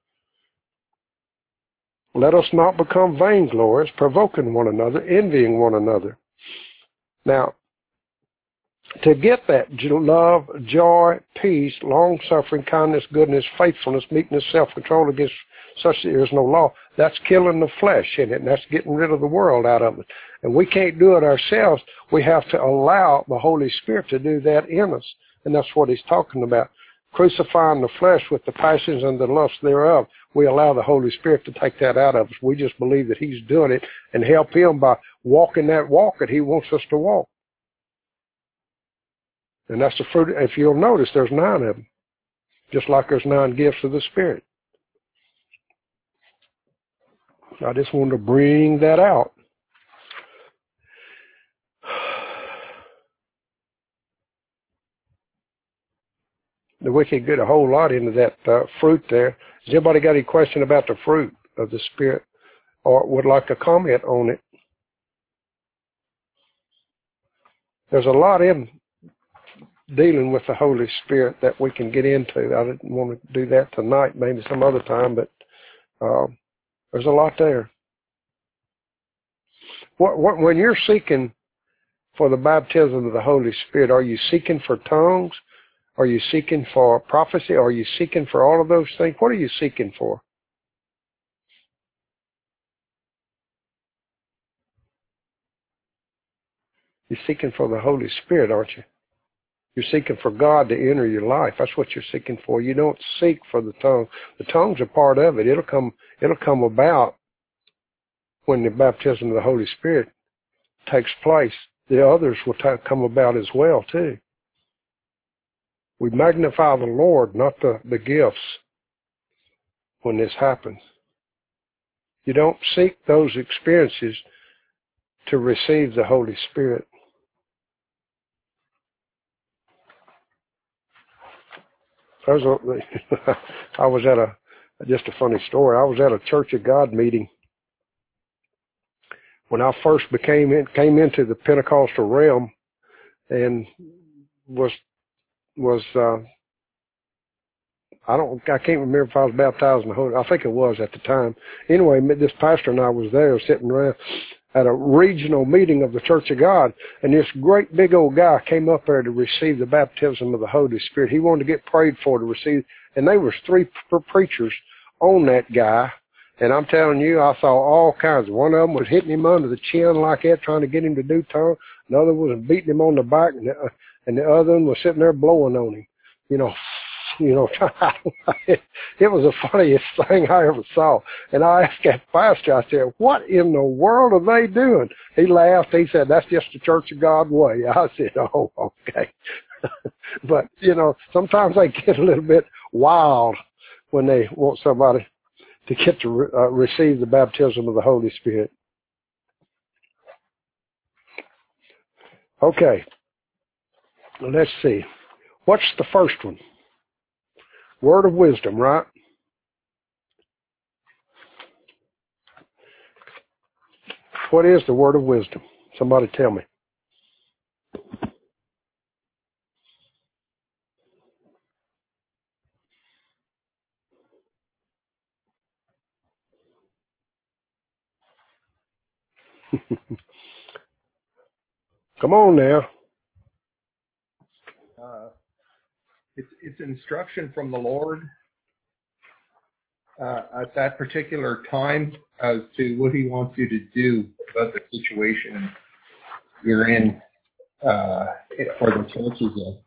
Let us not become vainglorious, provoking one another, envying one another. Now, to get that love, joy, peace, long-suffering, kindness, goodness, faithfulness, meekness, self-control, against such there is no law, that's killing the flesh in it, and that's getting rid of the world out of it. And we can't do it ourselves. We have to allow the Holy Spirit to do that in us, and that's what he's talking about. Crucifying the flesh with the passions and the lusts thereof. We allow the Holy Spirit to take that out of us. We just believe that he's doing it and help him by walking that walk that he wants us to walk. And that's the fruit. If you'll notice, there's nine of them, just like there's nine gifts of the Spirit. I just wanted to bring that out. We could get a whole lot into that uh, fruit there. Has anybody got any question about the fruit of the Spirit or would like to comment on it? There's a lot in dealing with the Holy Spirit that we can get into. I didn't want to do that tonight, maybe some other time, but uh, there's a lot there. What, what, when you're seeking for the baptism of the Holy Spirit, are you seeking for tongues? Are you seeking for prophecy? Are you seeking for all of those things? What are you seeking for? You're seeking for the Holy Spirit, aren't you? You're seeking for God to enter your life. That's what you're seeking for. You don't seek for the tongue. The tongues are part of it. It'll come, it'll come about when the baptism of the Holy Spirit takes place. The others will t- come about as well, too. We magnify the Lord, not the, the gifts, when this happens. You don't seek those experiences to receive the Holy Spirit. I was, a, I was at a, just a funny story. I was at a Church of God meeting when I first became in, came into the Pentecostal realm, and was was uh, I don't I can't remember if I was baptized in the Holy. I think it was at the time. Anyway, this pastor and I was there sitting around at a regional meeting of the Church of God, and this great big old guy came up there to receive the baptism of the Holy Spirit. He wanted to get prayed for to receive, and there was three pre- preachers on that guy. And I'm telling you, I saw all kinds. One of them was hitting him under the chin like that, trying to get him to do tongue. Another was beating him on the back, and the, uh, and the other one was sitting there blowing on him. You know, you know, it, it was the funniest thing I ever saw. And I asked that pastor, I said, what in the world are they doing? He laughed. He said, that's just the Church of God way. I said, oh, okay. But, you know, sometimes they get a little bit wild when they want somebody to get to re- uh, receive the baptism of the Holy Spirit. Okay. Let's see. What's the first one? Word of wisdom, right? What is the word of wisdom? Somebody tell me. Come on now. Uh, it's it's instruction from the Lord uh, at that particular time as to what He wants you to do about the situation you're in, uh, or the church is in.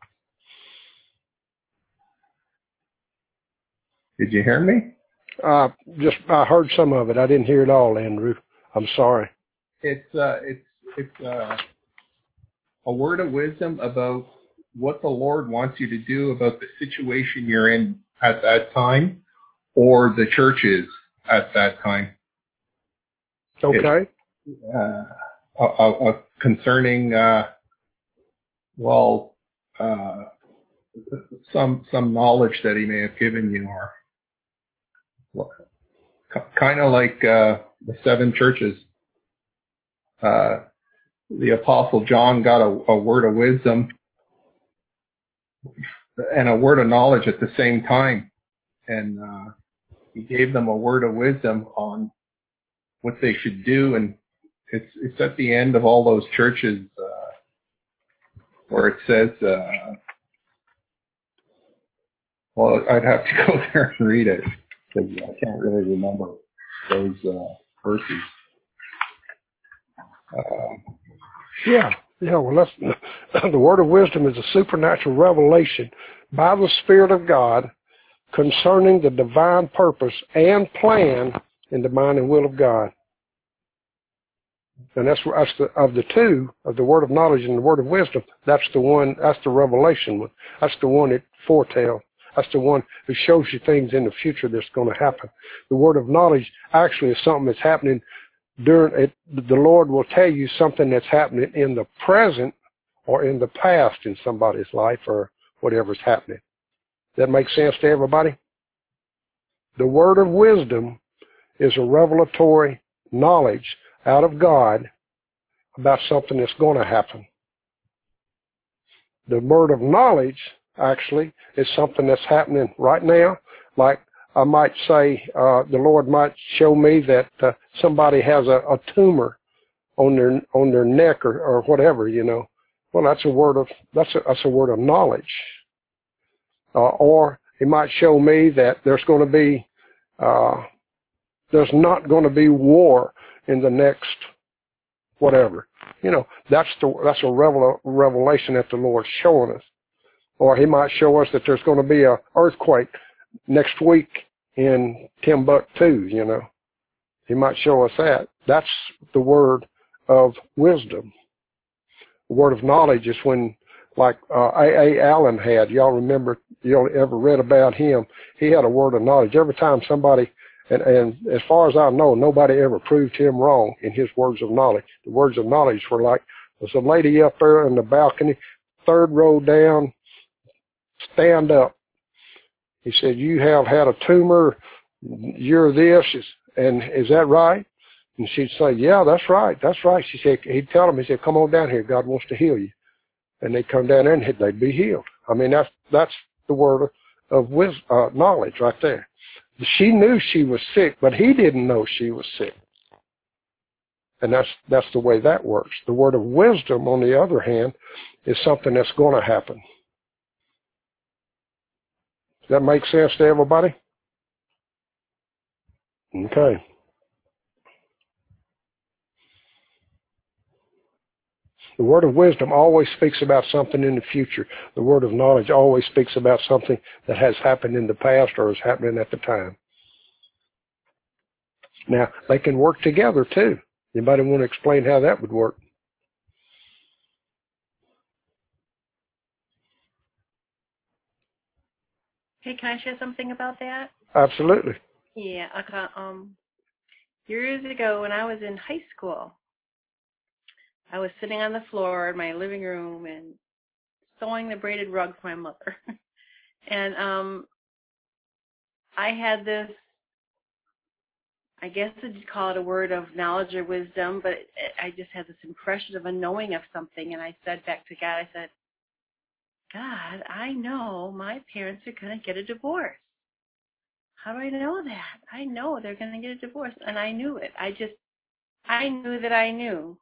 Did you hear me? Uh, just I heard some of it. I didn't hear it all, Andrew. I'm sorry. It's uh, it's it's uh, a word of wisdom about what the Lord wants you to do about the situation you're in at that time, or the church is at that time. Okay. It's, uh, uh, uh, concerning, uh, well, uh, some some knowledge that He may have given you, or well, kind of like uh, the seven churches. Uh, the Apostle John got a, a word of wisdom and a word of knowledge at the same time. And uh, he gave them a word of wisdom on what they should do. And it's it's at the end of all those churches uh, where it says, uh, well, I'd have to go there and read it, because I can't really remember those uh, verses. Uh, Yeah. Yeah, well, that's, the word of wisdom is a supernatural revelation by the Spirit of God concerning the divine purpose and plan in the mind and will of God. And that's, that's the, of the two, of the word of knowledge and the word of wisdom, that's the one, that's the revelation one. That's the one that foretells. That's the one who shows you things in the future that's going to happen. The word of knowledge actually is something that's happening during it. The Lord will tell you something that's happening in the present or in the past in somebody's life or whatever's happening. That makes sense to everybody? The word of wisdom is a revelatory knowledge out of God about something that's going to happen. The word of knowledge actually is something that's happening right now. Like I might say, uh, the Lord might show me that uh, somebody has a, a tumor on their on their neck or, or whatever, you know. Well, that's a word of that's a, that's a word of knowledge. Uh, or He might show me that there's going to be uh, there's not going to be war in the next whatever. You know, that's the that's a revel, revelation that the Lord's showing us. Or he might show us that there's going to be a earthquake next week in Timbuktu, you know. He might show us that. That's the word of wisdom. The word of knowledge is when, like uh, A A Allen had, y'all remember, y'all ever read about him, he had a word of knowledge. Every time somebody, and, and as far as I know, nobody ever proved him wrong in his words of knowledge. The words of knowledge were like, there's a lady up there in the balcony, third row down, stand up. He said, you have had a tumor, you're this, and is that right? And she'd say, yeah, that's right, that's right. She said, he'd tell them, he said, come on down here, God wants to heal you. And they'd come down there and they'd be healed. I mean, that's that's the word of wisdom, uh, knowledge right there. She knew she was sick, but he didn't know she was sick. And that's that's the way that works. The word of wisdom, on the other hand, is something that's going to happen. Does that make sense to everybody? Okay. The word of wisdom always speaks about something in the future. The word of knowledge always speaks about something that has happened in the past or is happening at the time. Now, they can work together too. Anybody want to explain how that would work? Hey, can I share something about that? Absolutely. Yeah. Okay. Um, years ago, when I was in high school, I was sitting on the floor in my living room and sewing the braided rug for my mother. and um, I had this, I guess you'd call it a word of knowledge or wisdom, but it, I just had this impression of a knowing of something. And I said back to God, I said, God, I know my parents are going to get a divorce. How do I know that? I know they're going to get a divorce. And I knew it. I just, I knew that I knew.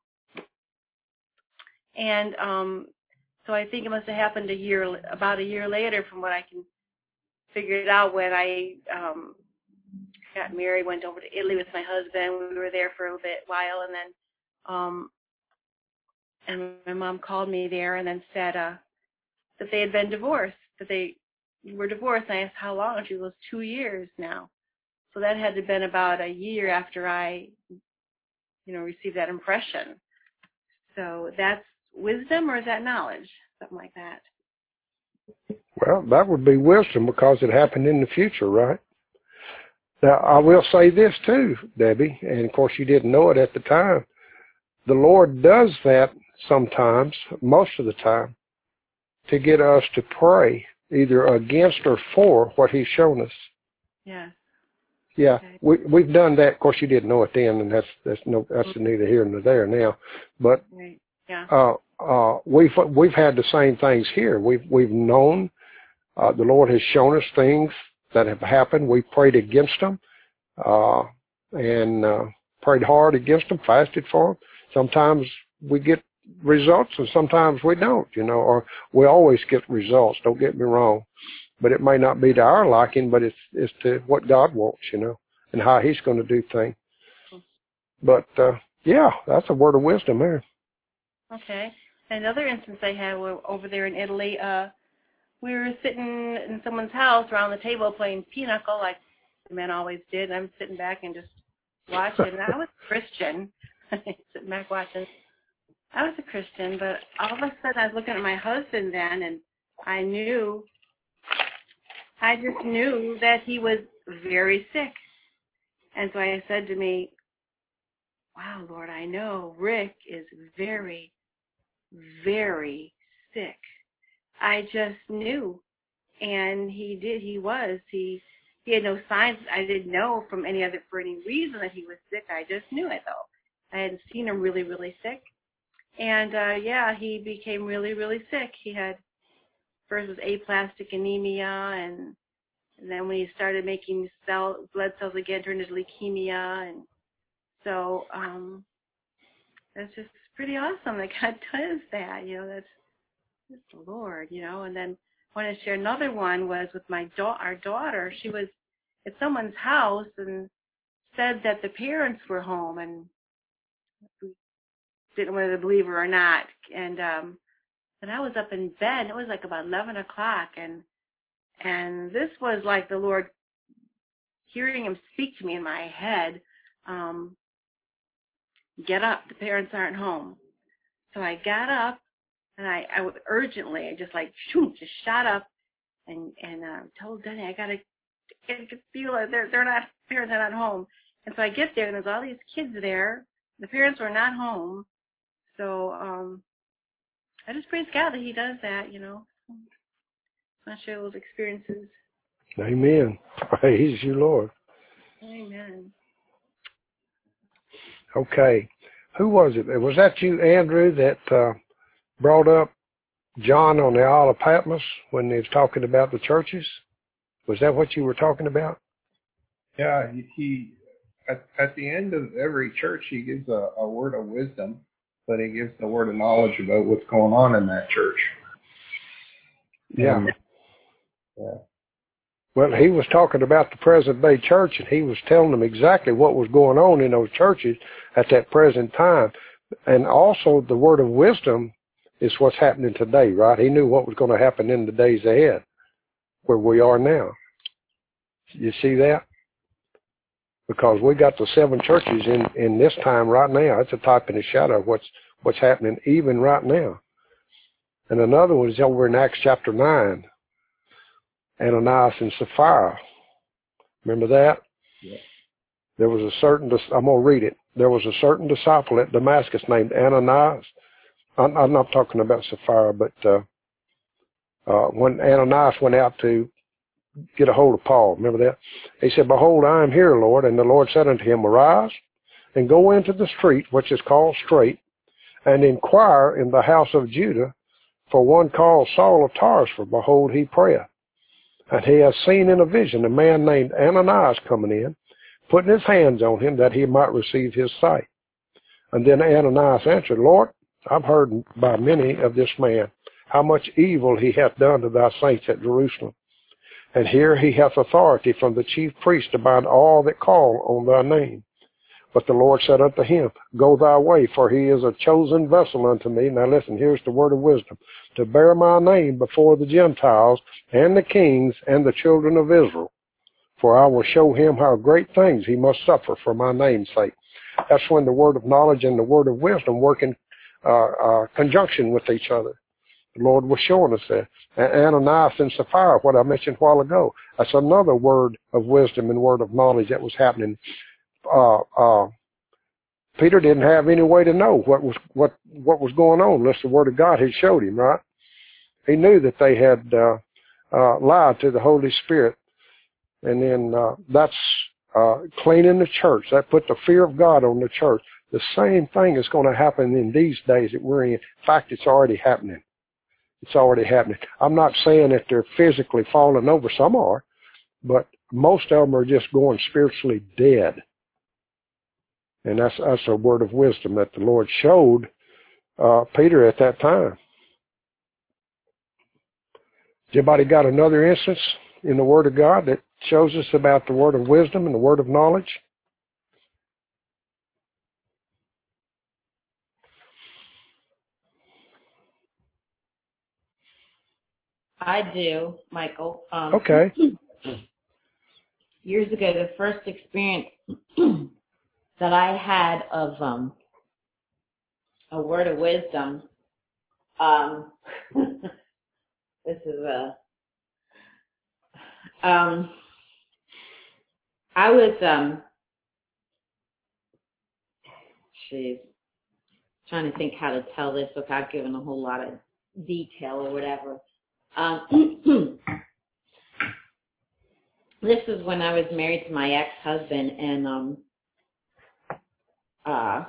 And um, so I think it must have happened a year, about a year later from what I can figure it out, when I um, got married, went over to Italy with my husband. We were there for a little bit while, and then um, and my mom called me there and then said uh, that they had been divorced, that they were divorced. And I asked how long. She goes, two years now. So that had to have been about a year after I, you know, received that impression. So that's wisdom, or is that knowledge? Something like that. Well, that would be wisdom because it happened in the future, right? Now, I will say this too, Debbie, and of course you didn't know it at the time. The Lord does that sometimes, most of the time, to get us to pray either against or for what He's shown us. Yeah. Yeah, okay. we we've done that. Of course, you didn't know it then, and that's that's no that's mm-hmm. neither here nor there now. But right. yeah. uh, uh, we've we've had the same things here. We've we've known uh, the Lord has shown us things that have happened. We prayed against them, uh, and uh, prayed hard against them, fasted for them. Sometimes we get results, and sometimes we don't. You know, or we always get results. Don't get me wrong. But it may not be to our liking, but it's it's to what God wants, you know, and how He's going to do things. But, uh, yeah, that's a word of wisdom there. Okay. Another instance I had over there in Italy, uh, we were sitting in someone's house around the table playing pinochle, like the men always did, and I'm sitting back and just watching. And I was a Christian, sitting back watching. I was a Christian, but all of a sudden I was looking at my husband then, and I knew... I just knew that he was very sick. And so I said to me, wow, Lord, I know Rick is very, very sick. I just knew. And he did, he was. He he had no signs. I didn't know from any other, for any reason that he was sick. I just knew it, though. I hadn't seen him really, really sick. And, uh, yeah, he became really, really sick. He had, first was aplastic anemia, and And then when he started making cell, blood cells again, turned into leukemia. And so um, that's just pretty awesome that God does that. You know, that's, that's the Lord, you know. And then I want to share another one was with my da- our daughter. She was at someone's house and said that the parents were home. And we didn't know whether to believe her or not. And um, and I was up in bed. It was like about eleven o'clock, and and this was like the Lord hearing him speak to me in my head. Um, get up, the parents aren't home. So I got up, and I, I would urgently, I just like, shoom, just shot up, and and uh, told Denny, I gotta, I can feel it. They're they're not, parents are not home. And so I get there, and there's all these kids there. The parents were not home. So um, I just praise God that He does that, you know. So I share those experiences. Amen. Praise you, Lord. Amen. Okay. Who was it? Was that you, Andrew, that uh, brought up John on the Isle of Patmos when he was talking about the churches? Was that what you were talking about? Yeah, he, he at, at the end of every church, he gives a, a word of wisdom, but he gives the word of knowledge about what's going on in that church. Yeah. And, yeah. Well, he was talking about the present day church, and he was telling them exactly what was going on in those churches at that present time. And also the word of wisdom is what's happening today, right? He knew what was going to happen in the days ahead, where we are now. You see that? Because we got the seven churches in, in this time right now. It's a type and a shadow of what's, what's happening even right now. And another one is over in Acts chapter nine. Ananias and Sapphira. Remember that? Yeah. There was a certain, I'm going to read it. There was a certain disciple at Damascus named Ananias. I'm, I'm not talking about Sapphira, but uh, uh, when Ananias went out to get a hold of Paul, remember that? He said, behold, I am here, Lord. And the Lord said unto him, arise and go into the street, which is called Straight, and inquire in the house of Judah for one called Saul of Tarsus, for behold, he prayeth. And he has seen in a vision a man named Ananias coming in, putting his hands on him that he might receive his sight. And then Ananias answered, Lord, I've heard by many of this man how much evil he hath done to thy saints at Jerusalem. And here he hath authority from the chief priest to bind all that call on thy name. But the Lord said unto him, go thy way, for he is a chosen vessel unto me. Now listen, here's the word of wisdom. To bear my name before the Gentiles and the kings and the children of Israel. For I will show him how great things he must suffer for my name's sake. That's when the word of knowledge and the word of wisdom work in uh, uh, conjunction with each other. The Lord was showing us that. And Ananias and Sapphira, what I mentioned a while ago, that's another word of wisdom and word of knowledge that was happening. Uh, uh, Peter didn't have any way to know what was what what was going on unless the Word of God had showed him, right? He knew that they had uh, uh, lied to the Holy Spirit, and then uh, that's uh, cleaning the church. That put the fear of God on the church. The same thing is going to happen in these days that we're in. In fact, it's already happening. It's already happening. I'm not saying that they're physically falling over. Some are, but most of them are just going spiritually dead. And that's, that's a word of wisdom that the Lord showed uh, Peter at that time. Has anybody got another instance in the Word of God that shows us about the word of wisdom and the word of knowledge? I do, Michael. Um, Okay. Years ago, the first experience that I had of um, a word of wisdom, um, this is a, um, I was, um, geez, trying to think how to tell this without giving a whole lot of detail or whatever. Um, this is when I was married to my ex-husband, and um, uh,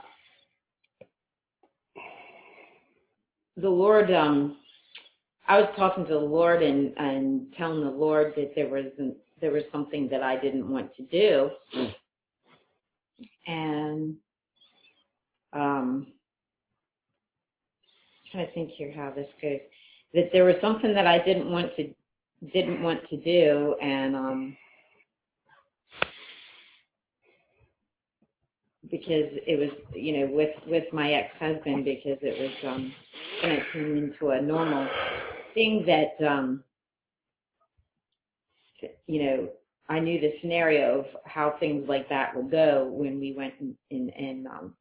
the Lord, um, I was talking to the Lord and, and telling the Lord that there was there was something that I didn't want to do, and um, I'm trying to think here how this goes. That there was something that I didn't want to didn't want to do, and um, because it was, you know, with, with my ex-husband, because it was um, going to turn into a normal thing that, um, you know, I knew the scenario of how things like that would go when we went and, and, and um,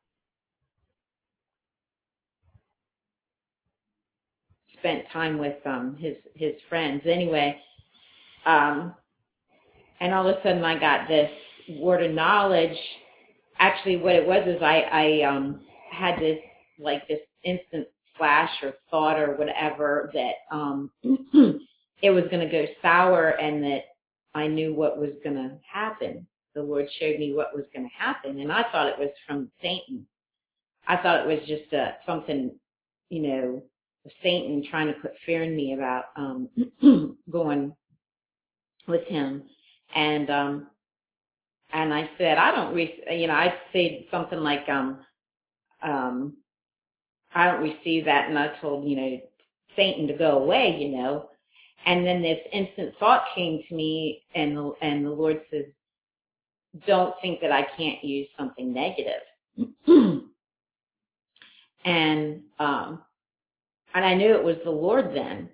spent time with um, his his friends. Anyway, um, and all of a sudden I got this word of knowledge. Actually, what it was is I, I um, had this, like this instant flash or thought or whatever that um, it was going to go sour and that I knew what was going to happen. The Lord showed me what was going to happen, and I thought it was from Satan. I thought it was just uh, something, you know, Satan trying to put fear in me about um, going with him. And um, and I said, I don't, re-, you know, I said something like, um, um, I don't receive that, and I told, you know, Satan to go away, you know. And then this instant thought came to me, and the, and the Lord says, don't think that I can't use something negative. and um, and I knew it was the Lord then.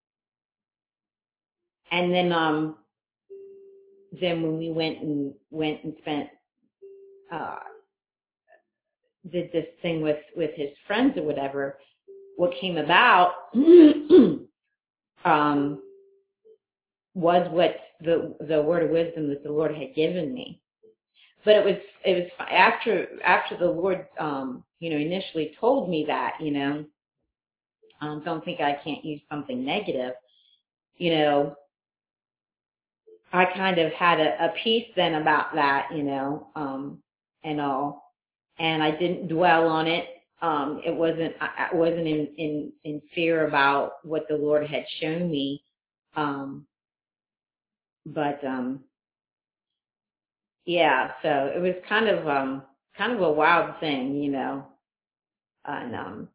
And then um, then when we went and went and spent uh, did this thing with, with his friends or whatever, what came about um, was what the the word of wisdom that the Lord had given me. But it was it was after after the Lord um, you know initially told me that, you know, um, don't think I can't use something negative, you know. I kind of had a, a peace then about that, you know, um, and all, and I didn't dwell on it. Um, it wasn't I, I wasn't in, in in fear about what the Lord had shown me, um, but um, yeah. So it was kind of um, kind of a wild thing, you know, and um,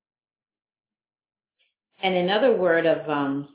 and another word of um,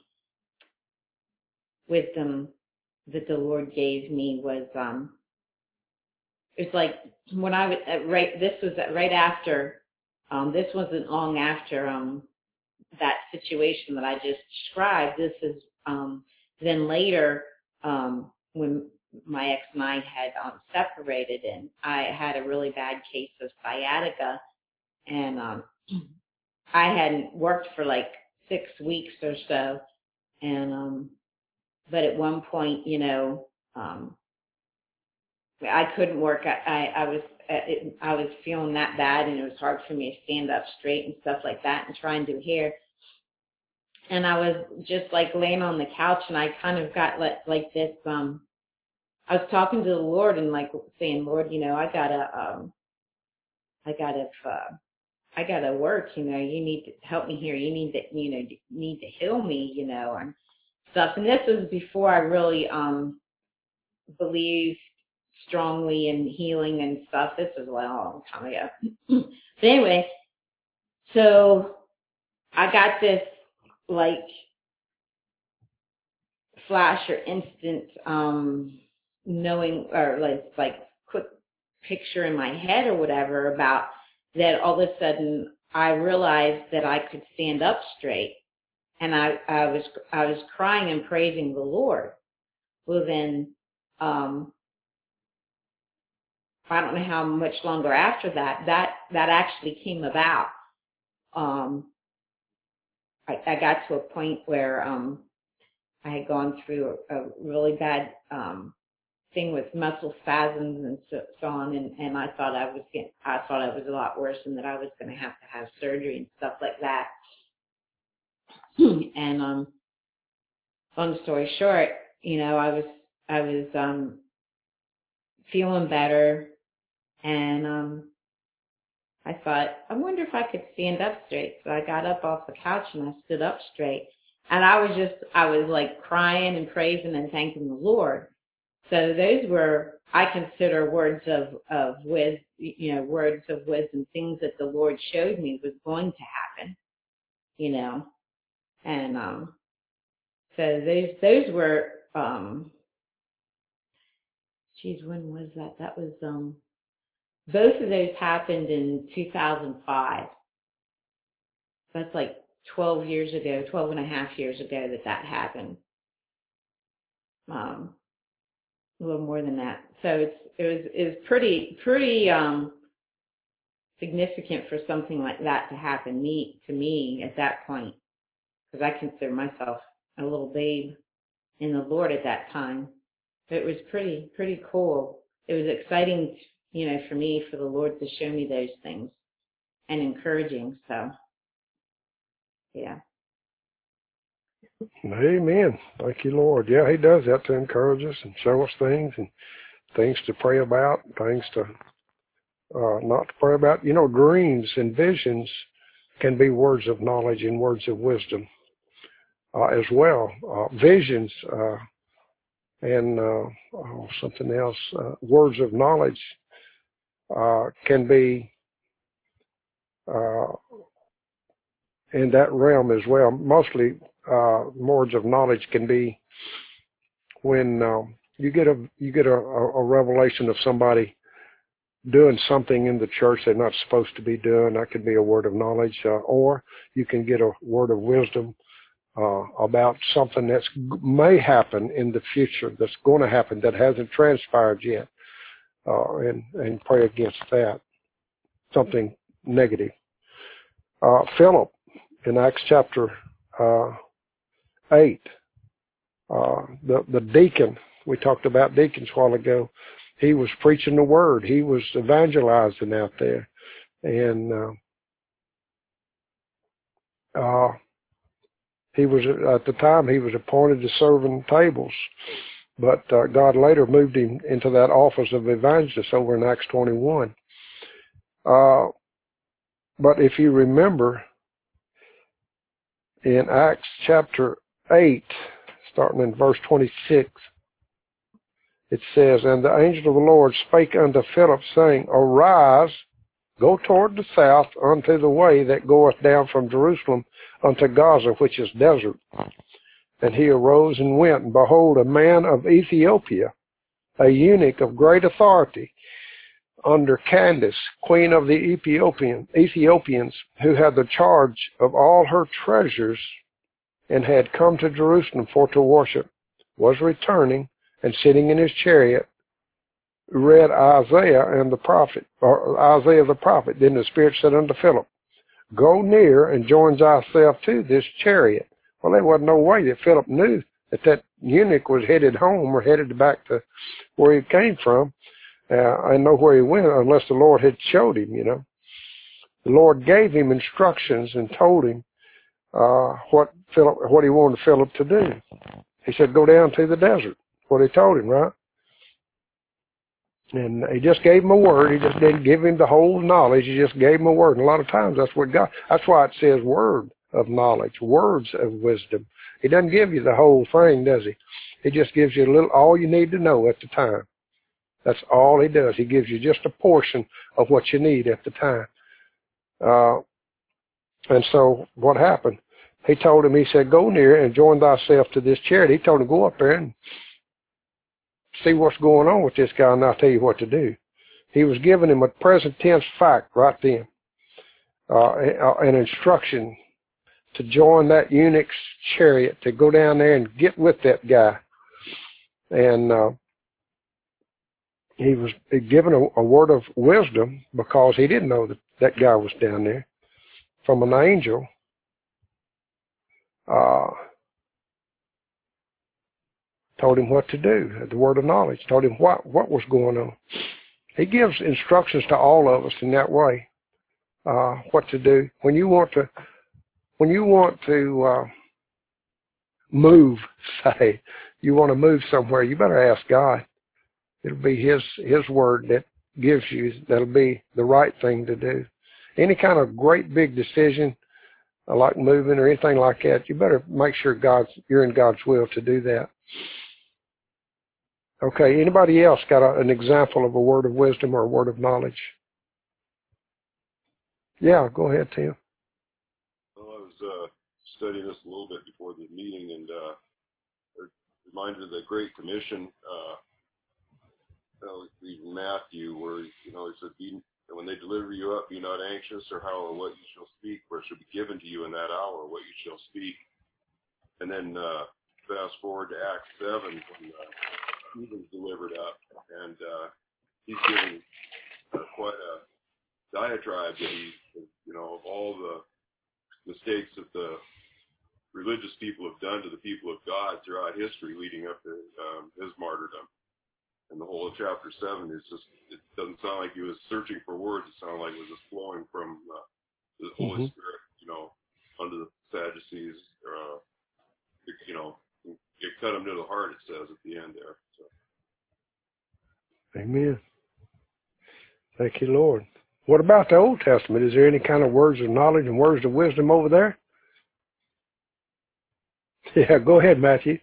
wisdom that the Lord gave me was um, it's like when I was at right. This was at, right after. Um, this wasn't long after um, that situation that I just described. This is um, then later um, when my ex and I had um, separated, and I had a really bad case of sciatica, and um, I hadn't worked for like six weeks or so, and um, but at one point, you know, um, I couldn't work. I, I, I was it, I was feeling that bad, and it was hard for me to stand up straight and stuff like that, and try and do hair. And I was just like laying on the couch, and I kind of got like, like this. Um, I was talking to the Lord and like saying, Lord, you know, I gotta, um, I gotta, uh, I gotta work. You know, you need to help me here. You need to, you know, need to heal me. You know, and stuff. And this was before I really um believed strongly in healing and stuff. This was a long time ago. But anyway, so I got this like flash or instant um knowing or like like quick picture in my head or whatever about that all of a sudden I realized that I could stand up straight, and I, I was I was crying and praising the Lord. Well then um I don't know how much longer after that, that, that actually came about. Um, I, I got to a point where, um, I had gone through a, a really bad, um, thing with muscle spasms and so, so on. And, and I thought I was getting, I thought I was a lot worse and that I was going to have to have surgery and stuff like that. And, um, long story short, you know, I was, I was, um, feeling better, and, um, I thought, I wonder if I could stand up straight. So I got up off the couch and I stood up straight. And I was just, I was like crying and praising and thanking the Lord. So those were, I consider words of, of wisdom, you know, words of wisdom, things that the Lord showed me was going to happen, you know. And, um, so those, those were, um, geez, when was that? That was, um, both of those happened in two thousand five. That's like twelve years ago, twelve and a half years ago that that happened. Um, a little more than that. So it's, it was, it was pretty, pretty, um, significant for something like that to happen me, to me at that point. Because I consider myself a little babe in the Lord at that time. It was pretty, pretty cool. It was exciting, you know, for me, for the Lord to show me those things and encouraging. So, yeah. Amen. Thank you, Lord. Yeah, he does that to encourage us and show us things and things to pray about, things to uh, not to pray about. You know, dreams and visions can be words of knowledge and words of wisdom uh, as well. Uh, visions uh, and uh, oh, something else, uh, words of knowledge uh, can be uh, in that realm as well. Mostly uh, words of knowledge can be when uh, you get a you get a, a revelation of somebody doing something in the church they're not supposed to be doing. That could be a word of knowledge, uh, or you can get a word of wisdom uh, about something that may happen in the future, that's going to happen, that hasn't transpired yet, uh, and and pray against that, something negative. Uh, Philip in Acts chapter uh, eight. Uh, the, the deacon, we talked about deacons a while ago, he was preaching the word. He was evangelizing out there. And uh, uh, he was, at the time, he was appointed to serving tables. But uh, God later moved him into that office of evangelist over in Acts twenty-one. Uh, but if you remember, in Acts chapter eight, starting in verse twenty-six, it says, "And the angel of the Lord spake unto Philip, saying, Arise, go toward the south unto the way that goeth down from Jerusalem unto Gaza, which is desert. And he arose and went, and behold, a man of Ethiopia, a eunuch of great authority, under Candace, queen of the Ethiopian, Ethiopians, who had the charge of all her treasures, and had come to Jerusalem for to worship, was returning, and sitting in his chariot, read Isaiah and the prophet, or Isaiah the prophet. Then the Spirit said unto Philip, Go near and join thyself to this chariot. Well, there wasn't no way that Philip knew that that eunuch was headed home or headed back to where he came from. Uh, I know where he went unless the Lord had showed him, you know. The Lord gave him instructions and told him uh, what Philip, what he wanted Philip to do. He said, go down to the desert. What he told him, right? And he just gave him a word. He just didn't give him the whole knowledge. He just gave him a word. And a lot of times that's what God, that's why it says word of knowledge, words of wisdom. He doesn't give you the whole thing, does he? He just gives you a little, all you need to know at the time. That's all he does. He gives you just a portion of what you need at the time. Uh, and so what happened? He told him, he said, go near and join thyself to this chariot. He told him, go up there and see what's going on with this guy, and I'll tell you what to do. He was giving him a present tense fact right then, uh, an instruction to join that eunuch's chariot, to go down there and get with that guy. And uh, he was given a, a word of wisdom because he didn't know that that guy was down there from an angel. Uh, told him what to do, the word of knowledge, told him what, what was going on. He gives instructions to all of us in that way, uh, what to do. When you want to, when you want to uh, move, say, you want to move somewhere, you better ask God. It'll be His His word that gives you, that'll be the right thing to do. Any kind of great big decision, like moving or anything like that, you better make sure God's you're in God's will to do that. Okay, anybody else got a, an example of a word of wisdom or a word of knowledge? Yeah, go ahead, Tim. Well, I was uh, studying this a little bit before the meeting, and uh, reminded of the Great Commission. Uh, uh, read Matthew, where you know he said, be, "When they deliver you up, be not anxious, or how or what you shall speak, for it shall be given to you in that hour what you shall speak." And then uh, fast forward to Acts seven, when uh, Stephen's delivered up, and uh, he's giving uh, quite a diatribe that he, you know, of all the mistakes that the religious people have done to the people of God throughout history leading up to um, his martyrdom. And the whole of chapter seven is just, it doesn't sound like he was searching for words. It sounded like it was just flowing from uh, the Holy Mm-hmm. Spirit, you know, under the Sadducees, uh, you know, it cut him to the heart, it says at the end there. So. Amen. Thank you, Lord. What about the Old Testament? Is there any kind of words of knowledge and words of wisdom over there? Yeah, go ahead, Matthew.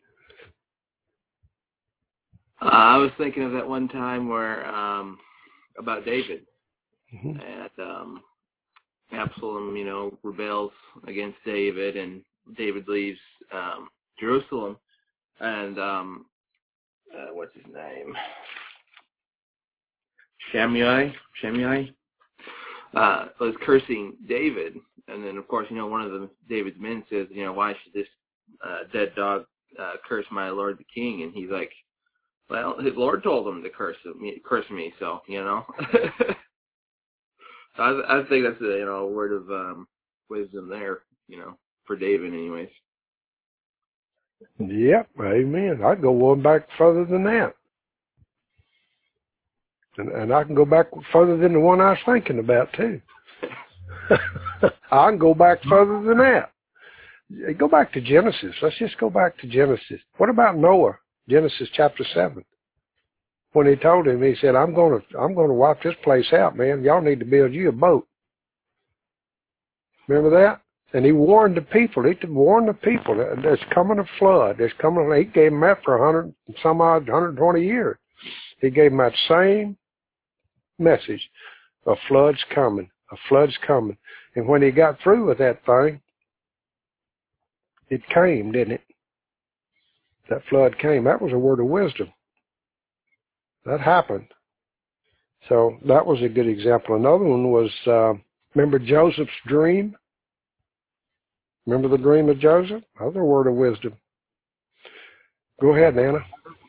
Uh, I was thinking of that one time where um, about David. Mm-hmm. And um, Absalom, you know, rebels against David, and David leaves um, Jerusalem, and um, uh, what's his name? Shimei, Shimei, uh, was cursing David, and then of course, you know, one of the David's men says, you know, why should this uh, dead dog uh, curse my lord the king? And he's like, well, his lord told him to curse me, curse me, so you know. So I, I think that's a, you know, a word of um, wisdom there, you know, for David, anyways. Yep, amen. I'd go one back further than that. And, and I can go back further than the one I was thinking about, too. I can go back further than that. Go back to Genesis. Let's just go back to Genesis. What about Noah? Genesis chapter seven. When he told him, he said, I'm going to I'm going to wipe this place out, man. Y'all need to build you a boat. Remember that? And he warned the people. He warned the people that there's coming a flood. There's coming. He gave them that for a hundred some odd, one hundred twenty years. He gave them that same message. A flood's coming. A flood's coming. And when he got through with that thing, it came, didn't it? That flood came. That was a word of wisdom. That happened. So that was a good example. Another one was, uh, remember Joseph's dream? Remember the dream of Joseph? Another word of wisdom. Go ahead, Nana.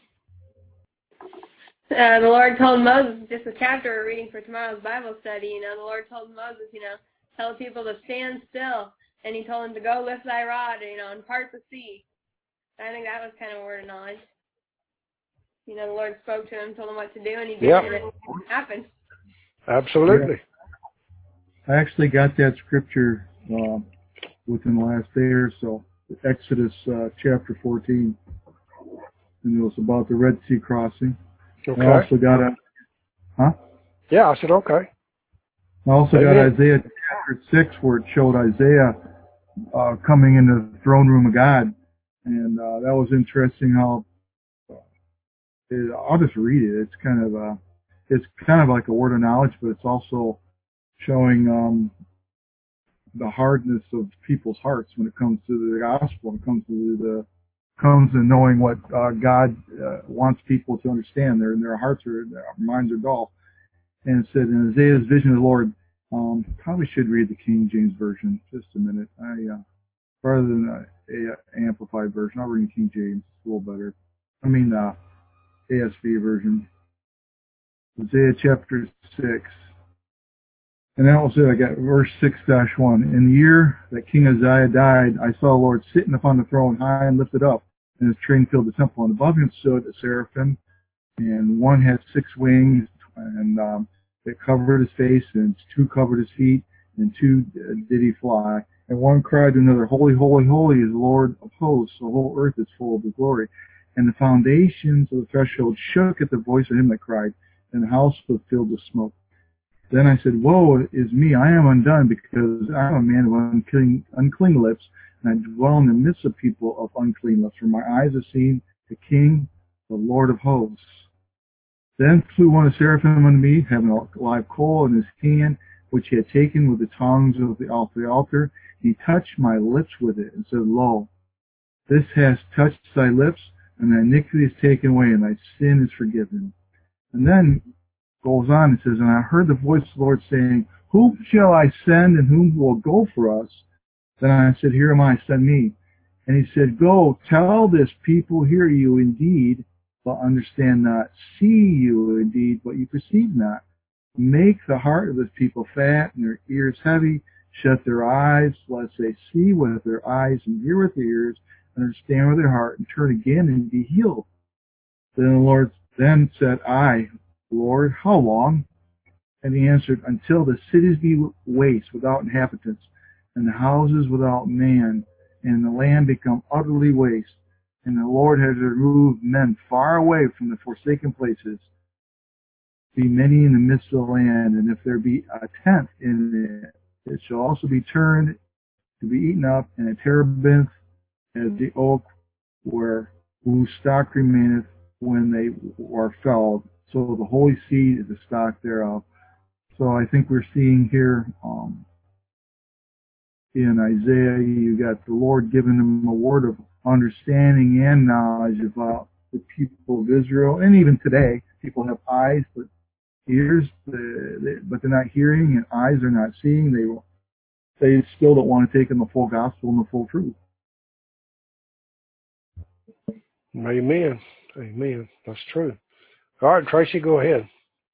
Uh, the Lord told Moses, just the chapter we're reading for tomorrow's Bible study, you know, the Lord told Moses, you know, tell people to stand still. And he told him to go lift thy rod, you know, and part the sea. I think that was kind of a word of knowledge. You know, the Lord spoke to him, told him what to do, and he did Yep. it, and it happened. Absolutely. I actually got that scripture uh, within the last day or so. Exodus uh, chapter fourteen. And it was about the Red Sea crossing. Okay. I also got a, huh? Yeah, I said okay. I also Amen. got Isaiah chapter six, where it showed Isaiah uh, coming into the throne room of God. And uh, that was interesting how, it, I'll just read it. It's kind of uh, it's kind of like a word of knowledge, but it's also showing um, the hardness of people's hearts when it comes to the gospel, when it comes to the, comes to knowing what uh, God uh, wants people to understand. Their their hearts are, their minds are dull. And it said in Isaiah's vision of the Lord, um, probably should read the King James version. Just a minute. I uh, rather than a, a amplified version, I'll read King James. It's a little better. I mean, uh, A S V version. Isaiah chapter six. And that was it. I got verse six dash one. In the year that King Uzziah died, I saw the Lord sitting upon the throne, high and lifted up, and his train filled the temple. And above him stood a seraphim, and one had six wings, and um, it covered his face, and two covered his feet, and two uh, did he fly. And one cried to another, Holy, holy, holy is the Lord of hosts. The whole earth is full of his glory. And the foundations of the threshold shook at the voice of him that cried, and the house was filled with smoke. Then I said, Woe is me, I am undone, because I am a man of unclean, unclean lips, and I dwell in the midst of people of unclean lips, for my eyes have seen the King, the Lord of hosts. Then flew one of the seraphim unto me, having a live coal in his hand, which he had taken with the tongs of the altar. He touched my lips with it, and said, Lo, this has touched thy lips, and thy iniquity is taken away, and thy sin is forgiven. And then goes on and says, and I heard the voice of the Lord saying, whom shall I send and whom will go for us? Then I said, here am I, send me. And he said, go, tell this people, hear you indeed, but understand not, see you indeed, but you perceive not. Make the heart of this people fat and their ears heavy, shut their eyes, lest they see with their eyes and hear with their ears, and understand with their heart, and turn again and be healed. Then the Lord then said, I, Lord, how long? And he answered, until the cities be waste without inhabitants, and the houses without man, and the land become utterly waste. And the Lord has removed men far away from the forsaken places, be many in the midst of the land, and if there be a tenth in it, it shall also be turned to be eaten up, and a terebinth as the oak where whose stock remaineth when they are felled. So the holy seed is the stock thereof. So I think we're seeing here um, in Isaiah, you got the Lord giving them a word of understanding and knowledge about the people of Israel. And even today, people have eyes, but ears, but they're not hearing, and eyes are not seeing. They they still don't want to take in the full gospel and the full truth. Amen. Amen. That's true. All right, Tracy, go ahead.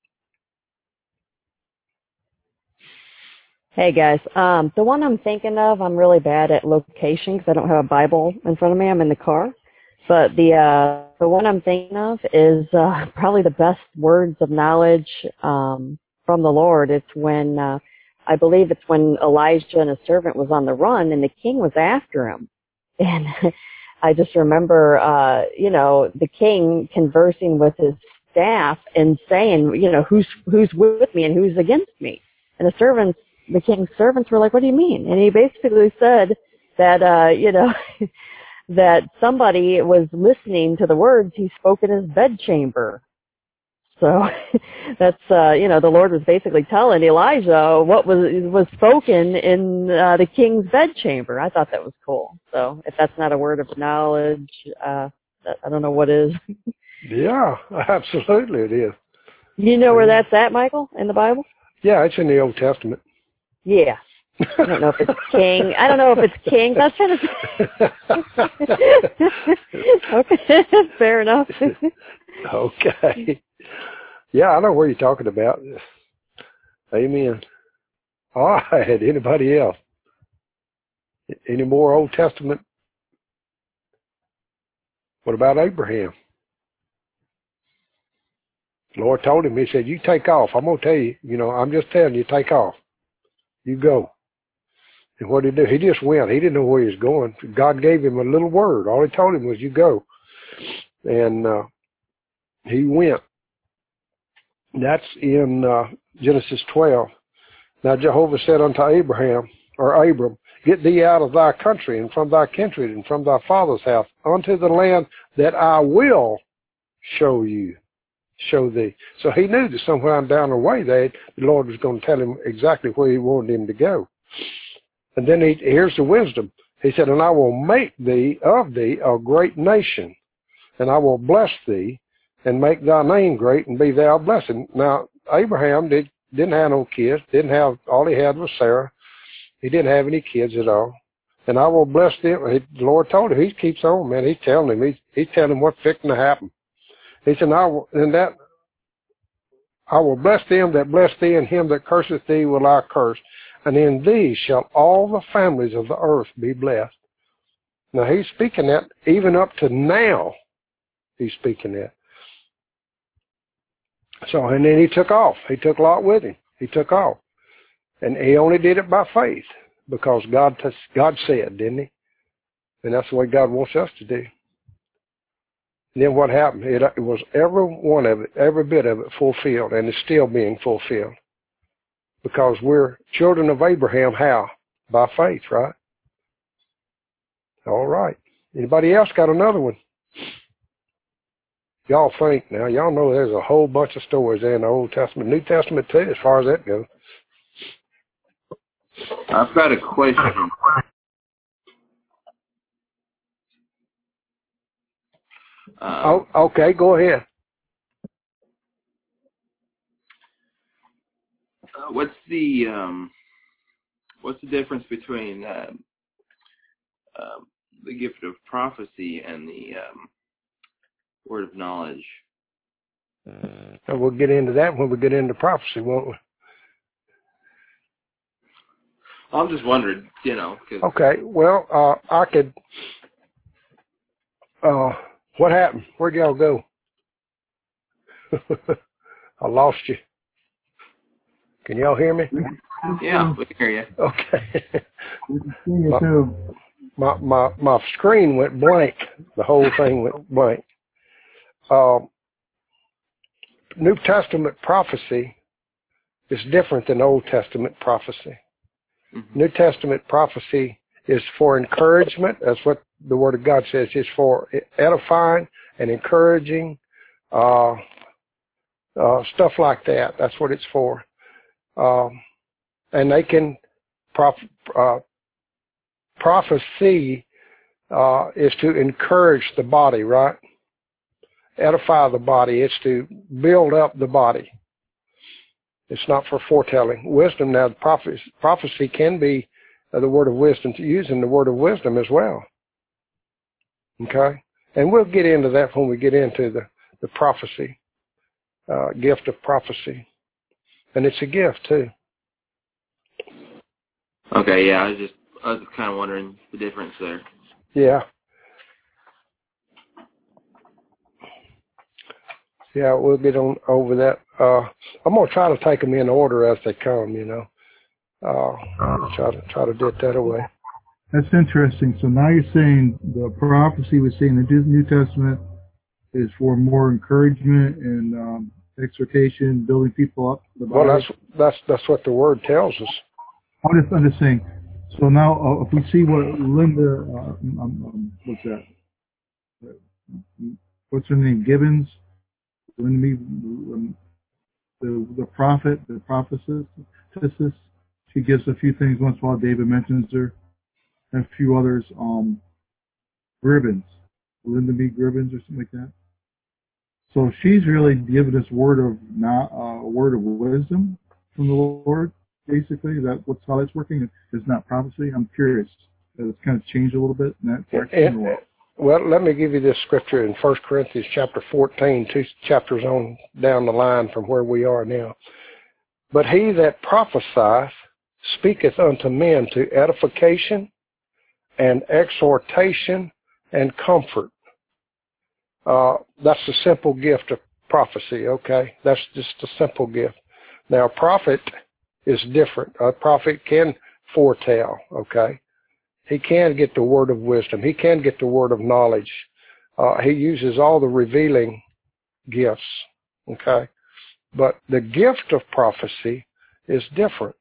Hey guys, um, the one I'm thinking of, I'm really bad at location because I don't have a Bible in front of me. I'm in the car, but the uh, the one I'm thinking of is uh, probably the best words of knowledge um, from the Lord. It's when uh, I believe it's when Elijah and his servant was on the run and the king was after him, and I just remember, uh, you know, the king conversing with his staff and saying, you know, who's who's with me and who's against me, and the servants. The king's servants were like, what do you mean? And he basically said that, uh, you know, that somebody was listening to the words he spoke in his bedchamber. So that's, uh, you know, the Lord was basically telling Elijah what was, was spoken in uh, the king's bedchamber. I thought that was cool. So if that's not a word of knowledge, uh, I don't know what is. Yeah, absolutely it is. You know where that's at, Michael, in the Bible? Yeah, it's in the Old Testament. Yeah. I don't know if it's king. I don't know if it's king. That's kind of... Okay, fair enough. Okay. Yeah, I know where you're talking about. Amen. All right, anybody else? Any more Old Testament? What about Abraham? The Lord told him, he said, you take off. I'm going to tell you, you know, I'm just telling you, take off. You go. And what did he do? He just went. He didn't know where he was going. God gave him a little word. All he told him was, you go. And uh, he went. That's in uh, Genesis twelve. Now Jehovah said unto Abraham, or Abram, get thee out of thy country and from thy kindred and from thy father's house unto the land that I will show you. Show thee. So he knew that somewhere down the way there, the Lord was going to tell him exactly where he wanted him to go. And then he, here's the wisdom. He said, and I will make thee of thee a great nation, and I will bless thee, and make thy name great, and be thou blessed. Now, Abraham did, didn't have no kids, didn't have, all he had was Sarah. He didn't have any kids at all. And I will bless them. He, the Lord told him, he keeps on, man. He's telling him, he's, he's telling him what's fixing to happen. He said, I will, and that, I will bless them that bless thee, and him that curseth thee will I curse. And in thee shall all the families of the earth be blessed. Now he's speaking that even up to now. He's speaking that. So, and then he took off. He took Lot with him. He took off. And he only did it by faith because God, God said, didn't he? And that's the way God wants us to do. And then what happened? It, it was every one of it, every bit of it fulfilled, and it's still being fulfilled. Because we're children of Abraham, how? By faith, right? All right. Anybody else got another one? Y'all think now. Y'all know there's a whole bunch of stories there in the Old Testament, New Testament too, as far as that goes. I've got a question. Uh, oh, okay, go ahead. what's the um, what's the difference between uh, um, the gift of prophecy and the um, word of knowledge? And we'll get into that when we get into prophecy, won't we? I'm just wondering, you know. Cause Okay, well, uh, I could, uh, what happened? Where'd y'all go? I lost you. Can y'all hear me? Yeah, we can hear you. Okay. We can see you my, too. my, my, my screen went blank. The whole thing went blank. Um, New Testament prophecy is different than Old Testament prophecy. Mm-hmm. New Testament prophecy is for encouragement. That's what the Word of God says. It's for edifying and encouraging, uh, uh, stuff like that. That's what it's for. Um, and they can, prof, uh, prophecy uh, is to encourage the body, right? Edify the body. It's to build up the body. It's not for foretelling. Wisdom, now, prophecy, prophecy can be uh, the word of wisdom, using the word of wisdom as well. Okay? And we'll get into that when we get into the, the prophecy, uh, gift of prophecy. And it's a gift, too. Okay, yeah, I was just, I was kind of wondering the difference there. Yeah. Yeah, we'll get on over that. Uh, I'm going to try to take them in order as they come, you know. Uh, try to try to do it that way. That's interesting. So now you're saying the prophecy we see in the New Testament is for more encouragement and um, exhortation, building people up. The body. Well, that's that's that's what the word tells us. I'm just, I'm just saying. So now, uh, if we see what Linda, uh, um, um, what's that? What's her name? Gibbons. Linda, um, the the prophet, the prophetess. She gives a few things once in a while. David mentions her, and a few others. Um, Gribbins, Linda B. Gribbins, or something like that. So she's really given us word of not uh, a word of wisdom from the Lord. Basically, is that what's how that's working? It's not prophecy. I'm curious. It's kind of changed a little bit in that direction. It, it, well, let me give you this scripture in First Corinthians chapter fourteen, two chapters on down the line from where we are now. But he that prophesieth speaketh unto men to edification and exhortation and comfort. Uh, that's the simple gift of prophecy, okay? That's just a simple gift. Now, a prophet is different. A prophet can foretell, okay? He can get the word of wisdom. He can get the word of knowledge. Uh, he uses all the revealing gifts, okay? But the gift of prophecy is different.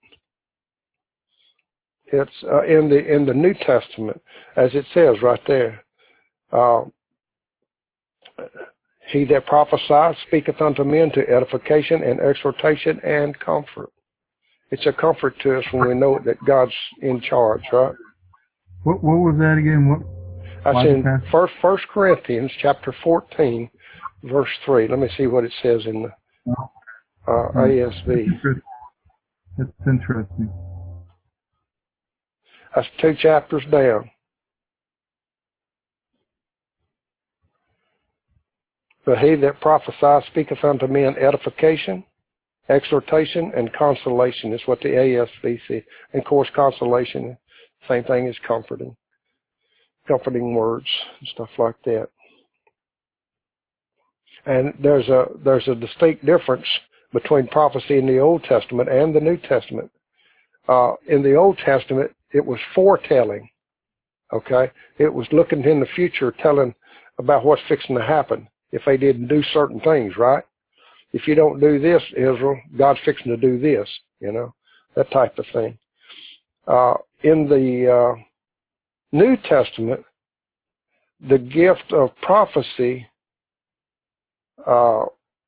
It's uh, in the in the New Testament, as it says right there. Uh, he that prophesieth speaketh unto men to edification and exhortation and comfort. It's a comfort to us when we know that God's in charge, right? What what was that again? What? That's in First First Corinthians chapter fourteen, verse three. Let me see what it says in the uh, A S V. That's interesting. That's two chapters down. But he that prophesieth speaketh unto men edification, exhortation, and consolation is what the A S V says. And of course, consolation, same thing as comforting. Comforting words and stuff like that. And there's a there's a distinct difference between prophecy in the Old Testament and the New Testament. Uh, in the Old Testament, it was foretelling. Okay, it was looking in the future, telling about what's fixing to happen if they didn't do certain things. Right? If you don't do this, Israel, God's fixing to do this. You know, that type of thing. Uh, in the uh, New Testament, the gift of prophecy uh,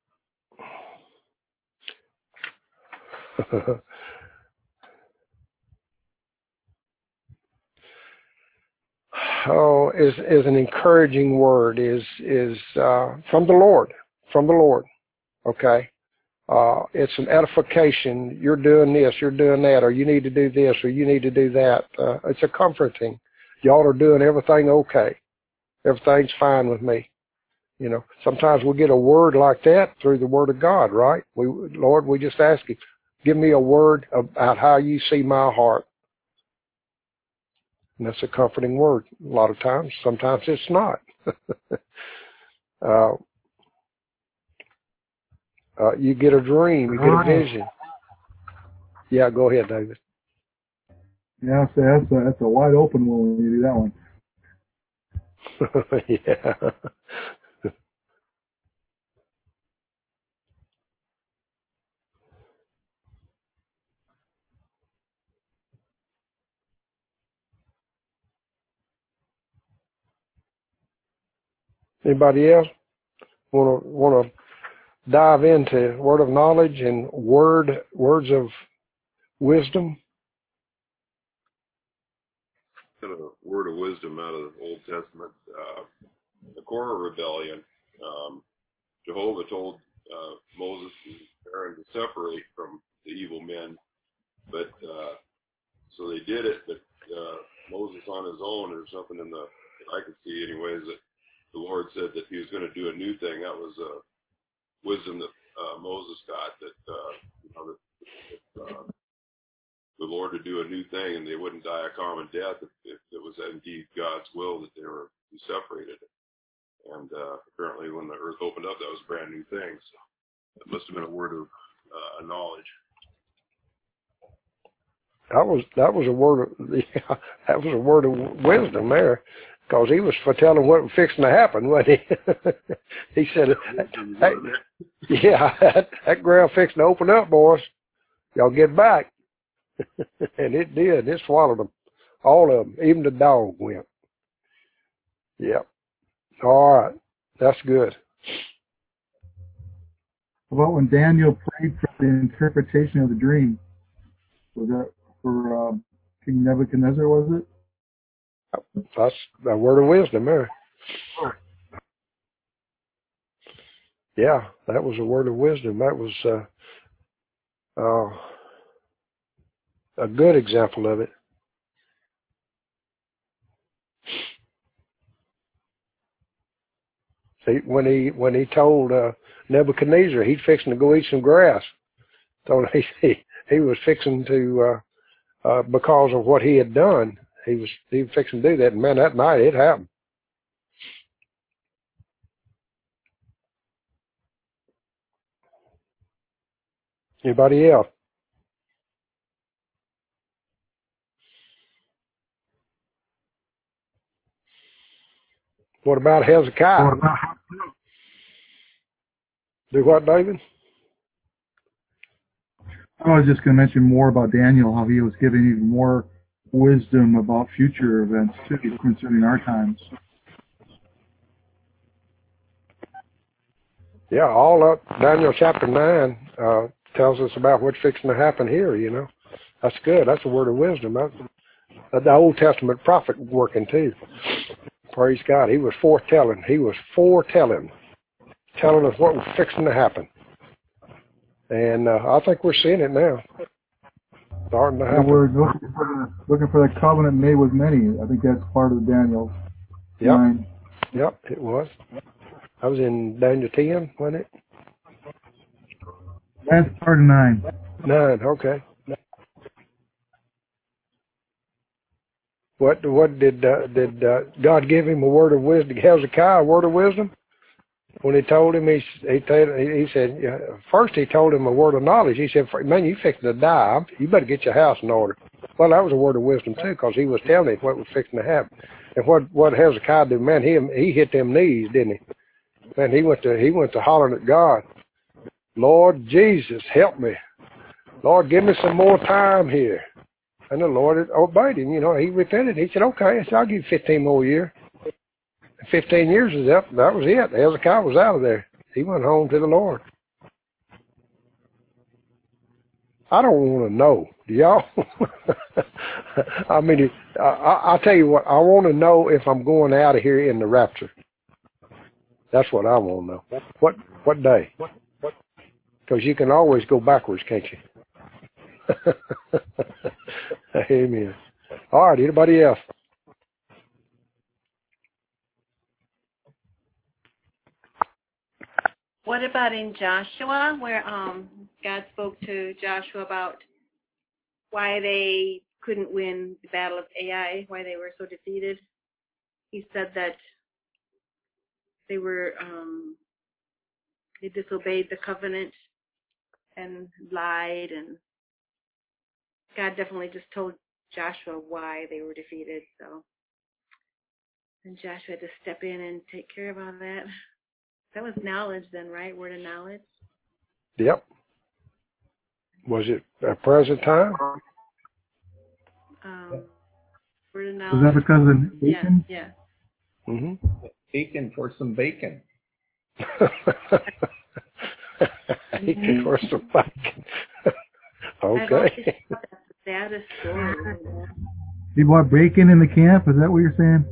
oh, is is an encouraging word, is is uh, from the Lord, from the Lord. Okay, Uh, it's an edification. You're doing this, you're doing that, or you need to do this, or you need to do that. Uh, it's a comforting. Y'all are doing everything okay. Everything's fine with me. You know, sometimes we get a word like that through the Word of God, right? We, Lord, we just ask you, give me a word about how you see my heart. And that's a comforting word a lot of times. Sometimes it's not. uh, uh, you get a dream, you get a vision. Yeah, go ahead, David. Yeah, so that's a, that's a wide open one when you do that one. Yeah. Anybody else want to want to dive into word of knowledge and word words of wisdom? A word of wisdom out of the Old Testament. Uh, the Korah rebellion. Um, Jehovah told uh, Moses and Aaron to separate from the evil men, but uh, so they did it. But uh, Moses on his own, there's something in the I could see anyways that the Lord said that He was going to do a new thing. That was a uh, wisdom that uh, Moses got, that uh, you know that, that uh, the Lord would do a new thing and they wouldn't die a common death if, if it was indeed God's will that they were separated. And uh, apparently when the earth opened up, that was a brand new thing. So it must have been a word of uh, knowledge. That was that was a word of yeah, that was a word of wisdom there, because he was foretelling what was fixing to happen, wasn't he? He said, hey, "Yeah, that, that ground fixing to open up, boys. Y'all get back." And it did. It swallowed them, all of them. Even the dog went. Yep. All right, that's good. How about when Daniel prayed for the interpretation of the dream? Was that for um, King Nebuchadnezzar, was it? That's a word of wisdom there. Yeah, that was a word of wisdom. That was uh, uh, a good example of it. He, when he when he told uh, Nebuchadnezzar he's fixing to go eat some grass, told him he he, he was fixing to uh, uh, because of what he had done, he was he was fixing to do that. And man, that night it happened. Anybody else? What about Hezekiah? What about Do what, David? I was just going to mention more about Daniel, how he was giving even more wisdom about future events too, concerning our times. Yeah, all up Daniel chapter nine uh, tells us about what's fixing to happen here. You know, that's good. That's a word of wisdom. That's, that's the Old Testament prophet working too. Praise God. He was foretelling. He was foretelling, telling us what was fixing to happen. And uh, I think we're seeing it now. Starting to happen. We're looking for, the, looking for the covenant made with many. I think that's part of Daniel Yep. nine. Yep, it was. I was in Daniel ten, wasn't it? That's part of nine. Nine, okay. What what did uh, did uh, God give him a word of wisdom? Hezekiah a word of wisdom? When he told him, he he, told, he said, yeah, first he told him a word of knowledge. He said, man, you fixing to die. You better get your house in order. Well, that was a word of wisdom too, because he was telling him what was fixing to happen. And what what Hezekiah did, man, he he hit them knees, didn't he? Man, he went to he went to hollering at God, Lord Jesus, help me. Lord, give me some more time here. And the Lord obeyed him. You know, he repented. He said, okay, so I'll give you fifteen more years. fifteen years is up. That was it. Hezekiah was out of there. He went home to the Lord. I don't want to know. Do y'all? I mean, I, I'll tell you what. I want to know if I'm going out of here in the rapture. That's what I want to know. What what day? Because you can always go backwards, can't you? Amen. All right, anybody else? What about in Joshua, where um God spoke to Joshua about why they couldn't win the battle of Ai, why they were so defeated? He said that they were um they disobeyed the covenant and lied, and God definitely just told Joshua why they were defeated. So, and Joshua had to step in and take care of all that. That was knowledge then, right? Word of knowledge? Yep. Was it a present time? Um, word of knowledge. Was that because of bacon? Yeah, yeah. Mm-hmm. Bacon for some bacon. Bacon for some bacon. Okay. That's the saddest story. He bought bacon in the camp? Is that what you're saying?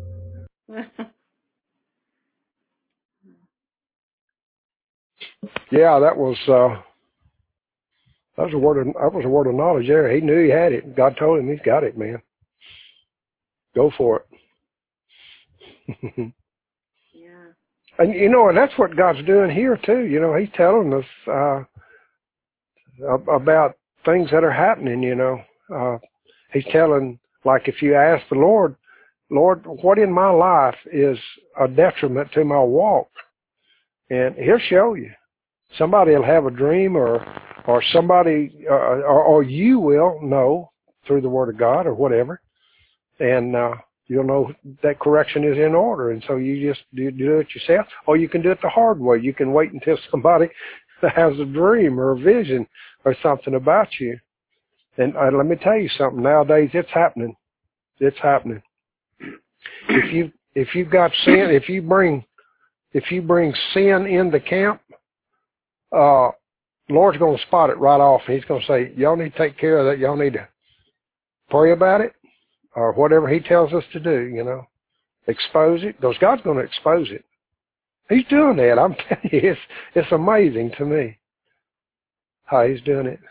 Yeah, that was uh, that was a word of that was a word of knowledge there. He knew he had it. God told him he's got it, man. Go for it. Yeah. And you know, and that's what God's doing here too. You know, He's telling us uh, about things that are happening. You know, uh, He's telling, like, if you ask the Lord, Lord, what in my life is a detriment to my walk, and He'll show you. Somebody will have a dream, or or somebody, uh, or, or you will know through the Word of God or whatever, and uh, you'll know that correction is in order. And so you just do, do it yourself, or you can do it the hard way. You can wait until somebody has a dream or a vision or something about you. And uh, let me tell you something. Nowadays, it's happening. It's happening. If you if you've got sin, if you bring if you bring sin in the camp, uh, Lord's going to spot it right off. He's going to say, y'all need to take care of that. Y'all need to pray about it, or whatever He tells us to do, you know. Expose it, because God's going to expose it. He's doing that. I'm telling you, it's, it's amazing to me how He's doing it.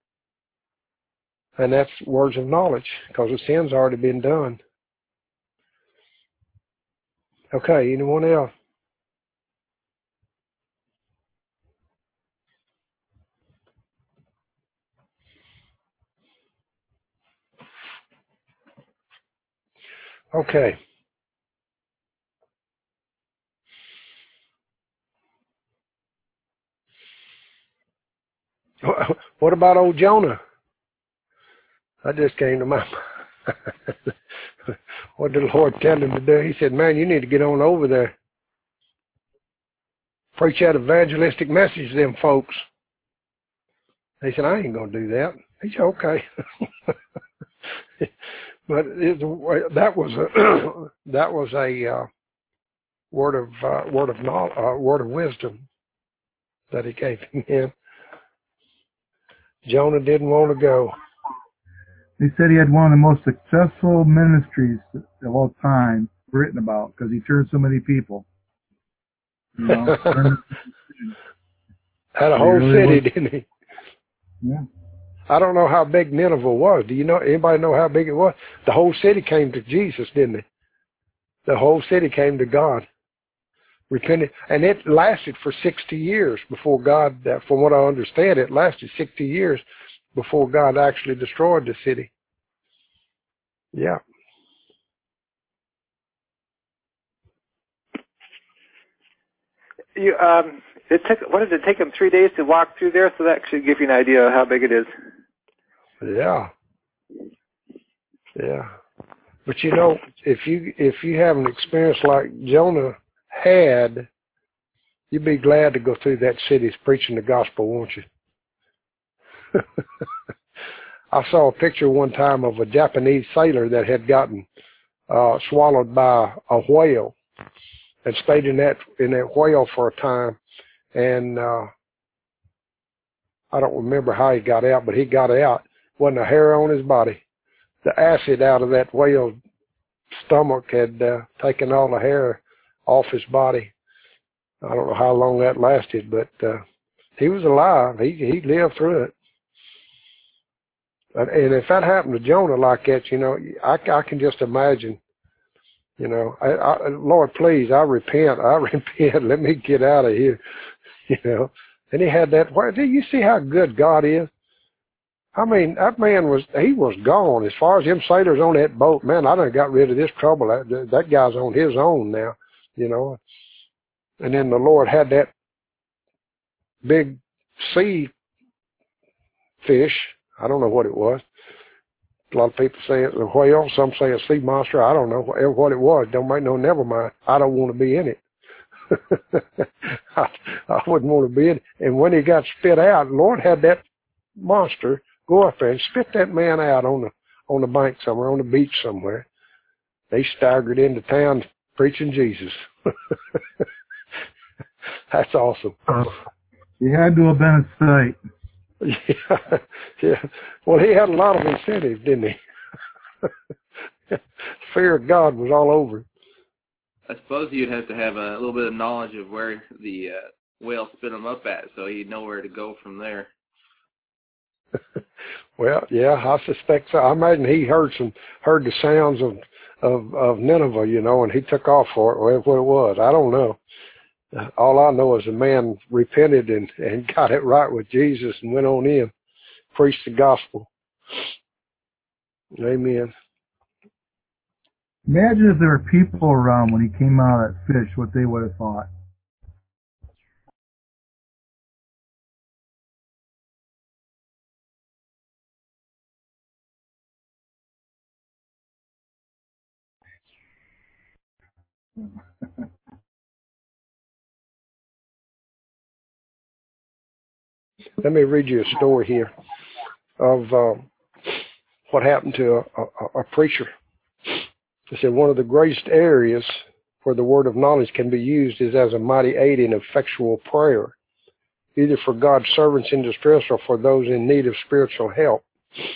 And that's words of knowledge, because the sin's already been done. Okay, anyone else? Okay. What about old Jonah? That just came to my mind. What did the Lord tell him to do? He said, man, you need to get on over there. Preach that evangelistic message to them folks. He said, I ain't going to do that. He said, okay. But it, that was a that was a uh, word of uh, word of knowledge, uh, word of wisdom that He gave him. Jonah didn't want to go. He said he had one of the most successful ministries of all time written about, because he turned so many people. You know, had a whole really city, was. didn't he? Yeah. I don't know how big Nineveh was. Do you know? Anybody know how big it was? The whole city came to Jesus, didn't it? The whole city came to God, repented, and it lasted for sixty years before God. Uh, from what I understand, it lasted sixty years before God actually destroyed the city. Yeah. You, um, it took, what did it take him, three days to walk through there? So that should give you an idea of how big it is. Yeah. Yeah. But you know, if you if you have an experience like Jonah had, you'd be glad to go through that city preaching the gospel, won't you? I saw a picture one time of a Japanese sailor that had gotten uh, swallowed by a whale and stayed in that in that whale for a time, and uh, I don't remember how he got out, but he got out. Wasn't a hair on his body. The acid out of that whale's stomach had uh, taken all the hair off his body. I don't know how long that lasted, but uh, he was alive. He he lived through it. And, and if that happened to Jonah like that, you know, I, I can just imagine. You know, I, I, Lord, please, I repent. I repent. Let me get out of here. You know, and he had that. Where, do you see how good God is? I mean, that man was, he was gone. As far as them sailors on that boat, man, I done got rid of this trouble. That, that guy's on his own now, you know. And then the Lord had that big sea fish. I don't know what it was. A lot of people say it's a whale. Some say a sea monster. I don't know what it was. Don't make no, never mind. I don't want to be in it. I, I wouldn't want to be in it. And when he got spit out, the Lord had that monster go up there and spit that man out on the on the bank somewhere, on the beach somewhere. They staggered into town preaching Jesus. That's awesome. He had to have been a sight. Yeah, yeah. Well, he had a lot of incentive, didn't he? Fear of God was all over him. I suppose you'd have to have a little bit of knowledge of where the uh, whale spit him up at, so he'd know where to go from there. Well, yeah, I suspect so. I imagine he heard some, heard the sounds of, of, of Nineveh, you know, and he took off for it, whatever it was. I don't know. All I know is the man repented and, and got it right with Jesus and went on in, preached the gospel. Amen. Imagine if there were people around when he came out of that fish, what they would have thought. Let me read you a story here of um, what happened to a, a, a preacher. It said one of the greatest areas where the word of knowledge can be used is as a mighty aid in effectual prayer, either for God's servants in distress or for those in need of spiritual help.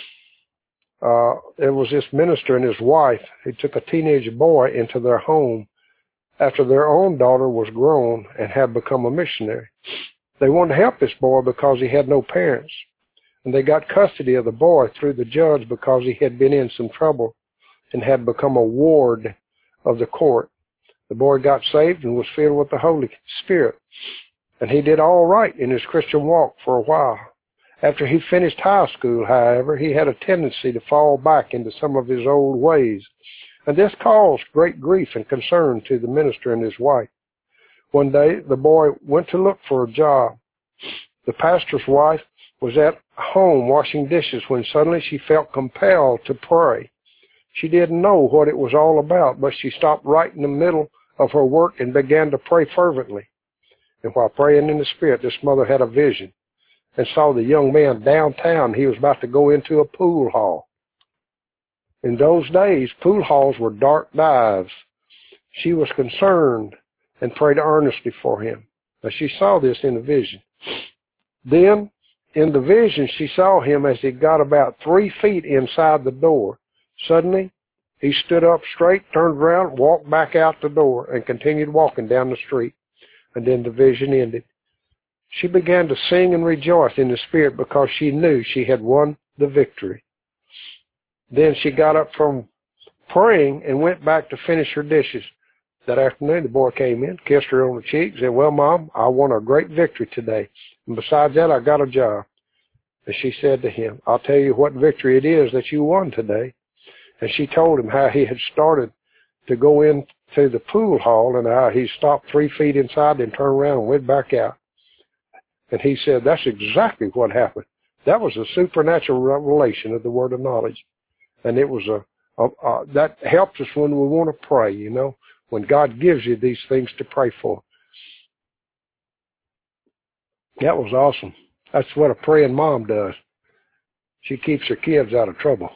Uh, there was this minister and his wife who took a teenage boy into their home after their own daughter was grown and had become a missionary. They wanted to help this boy because he had no parents, and they got custody of the boy through the judge because he had been in some trouble and had become a ward of the court. The boy got saved and was filled with the Holy Spirit, and he did all right in his Christian walk for a while. After he finished high school, however, he had a tendency to fall back into some of his old ways, and this caused great grief and concern to the minister and his wife. One day, the boy went to look for a job. The pastor's wife was at home washing dishes when suddenly she felt compelled to pray. She didn't know what it was all about, but she stopped right in the middle of her work and began to pray fervently. And while praying in the Spirit, this mother had a vision and saw the young man downtown. He was about to go into a pool hall. In those days, pool halls were dark dives. She was concerned and prayed earnestly for him. Now she saw this in the vision. Then, in the vision, she saw him as he got about three feet inside the door. Suddenly, he stood up straight, turned around, walked back out the door, and continued walking down the street. And then the vision ended. She began to sing and rejoice in the Spirit because she knew she had won the victory. Then she got up from praying and went back to finish her dishes. That afternoon, the boy came in, kissed her on the cheek, and said, "Well, Mom, I won a great victory today. And besides that, I got a job." And she said to him, "I'll tell you what victory it is that you won today." And she told him how he had started to go into the pool hall and how he stopped three feet inside and turned around and went back out. And he said, "That's exactly what happened." That was a supernatural revelation of the word of knowledge. And it was a, a, a that helps us when we want to pray, you know, when God gives you these things to pray for. That was awesome. That's what a praying mom does. She keeps her kids out of trouble.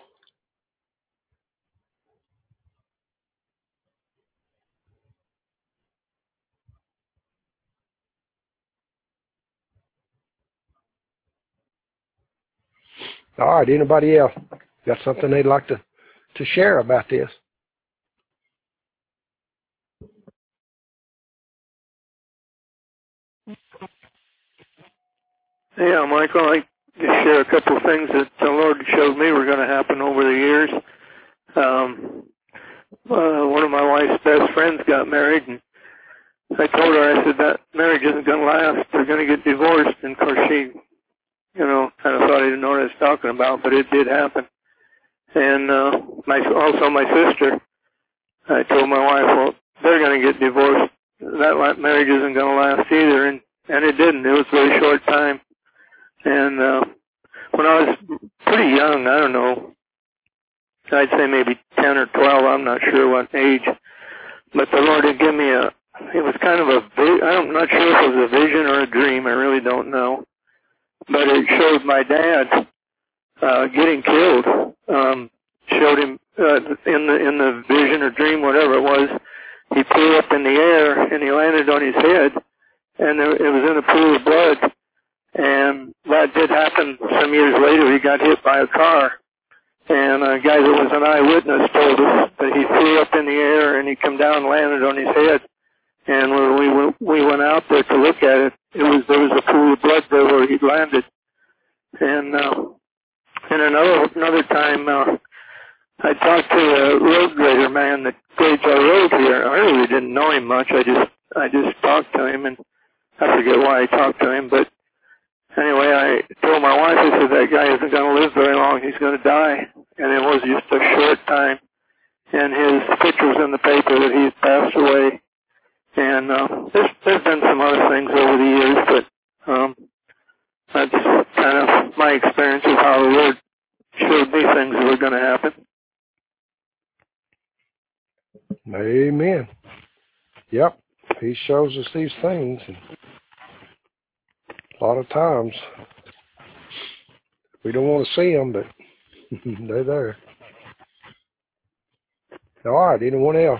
All right, anybody else got something they'd like to, to share about this? Yeah, Michael, I just share a couple of things that the Lord showed me were going to happen over the years. Um, uh, one of my wife's best friends got married, and I told her, I said, that marriage isn't going to last. They're going to get divorced. And, of course, she, you know, kind of thought I didn't know what I was talking about, but it did happen. And uh, my also my sister, I told my wife, well, they're going to get divorced. That marriage isn't going to last either. And, and it didn't. It was a very short time. And uh, when I was pretty young, I don't know, I'd say maybe ten or twelve, I'm not sure what age, but the Lord had given me a, it was kind of a, I'm not sure if it was a vision or a dream, I really don't know, but it showed my dad uh, getting killed, um, showed him uh, in the in the vision or dream, whatever it was, he flew up in the air and he landed on his head, and there, it was in a pool of blood. And that did happen some years later. He got hit by a car. And a guy that was an eyewitness told us that he flew up in the air and he come down and landed on his head. And when we went, we went out there to look at it, it was there was a pool of blood there where he landed. And uh, and another another time, uh, I talked to a road grader man that grades our road here. I really didn't know him much. I just I just talked to him, and I forget why I talked to him, but anyway, I told my wife, I said, that guy isn't going to live very long. He's going to die. And it was just a short time. And his picture was in the paper that he had passed away. And uh, there's, there's been some other things over the years, but um, that's kind of my experience of how the Lord showed me things that were going to happen. Amen. Yep. He shows us these things. And a lot of times we don't want to see them, but they're there. All right, anyone else?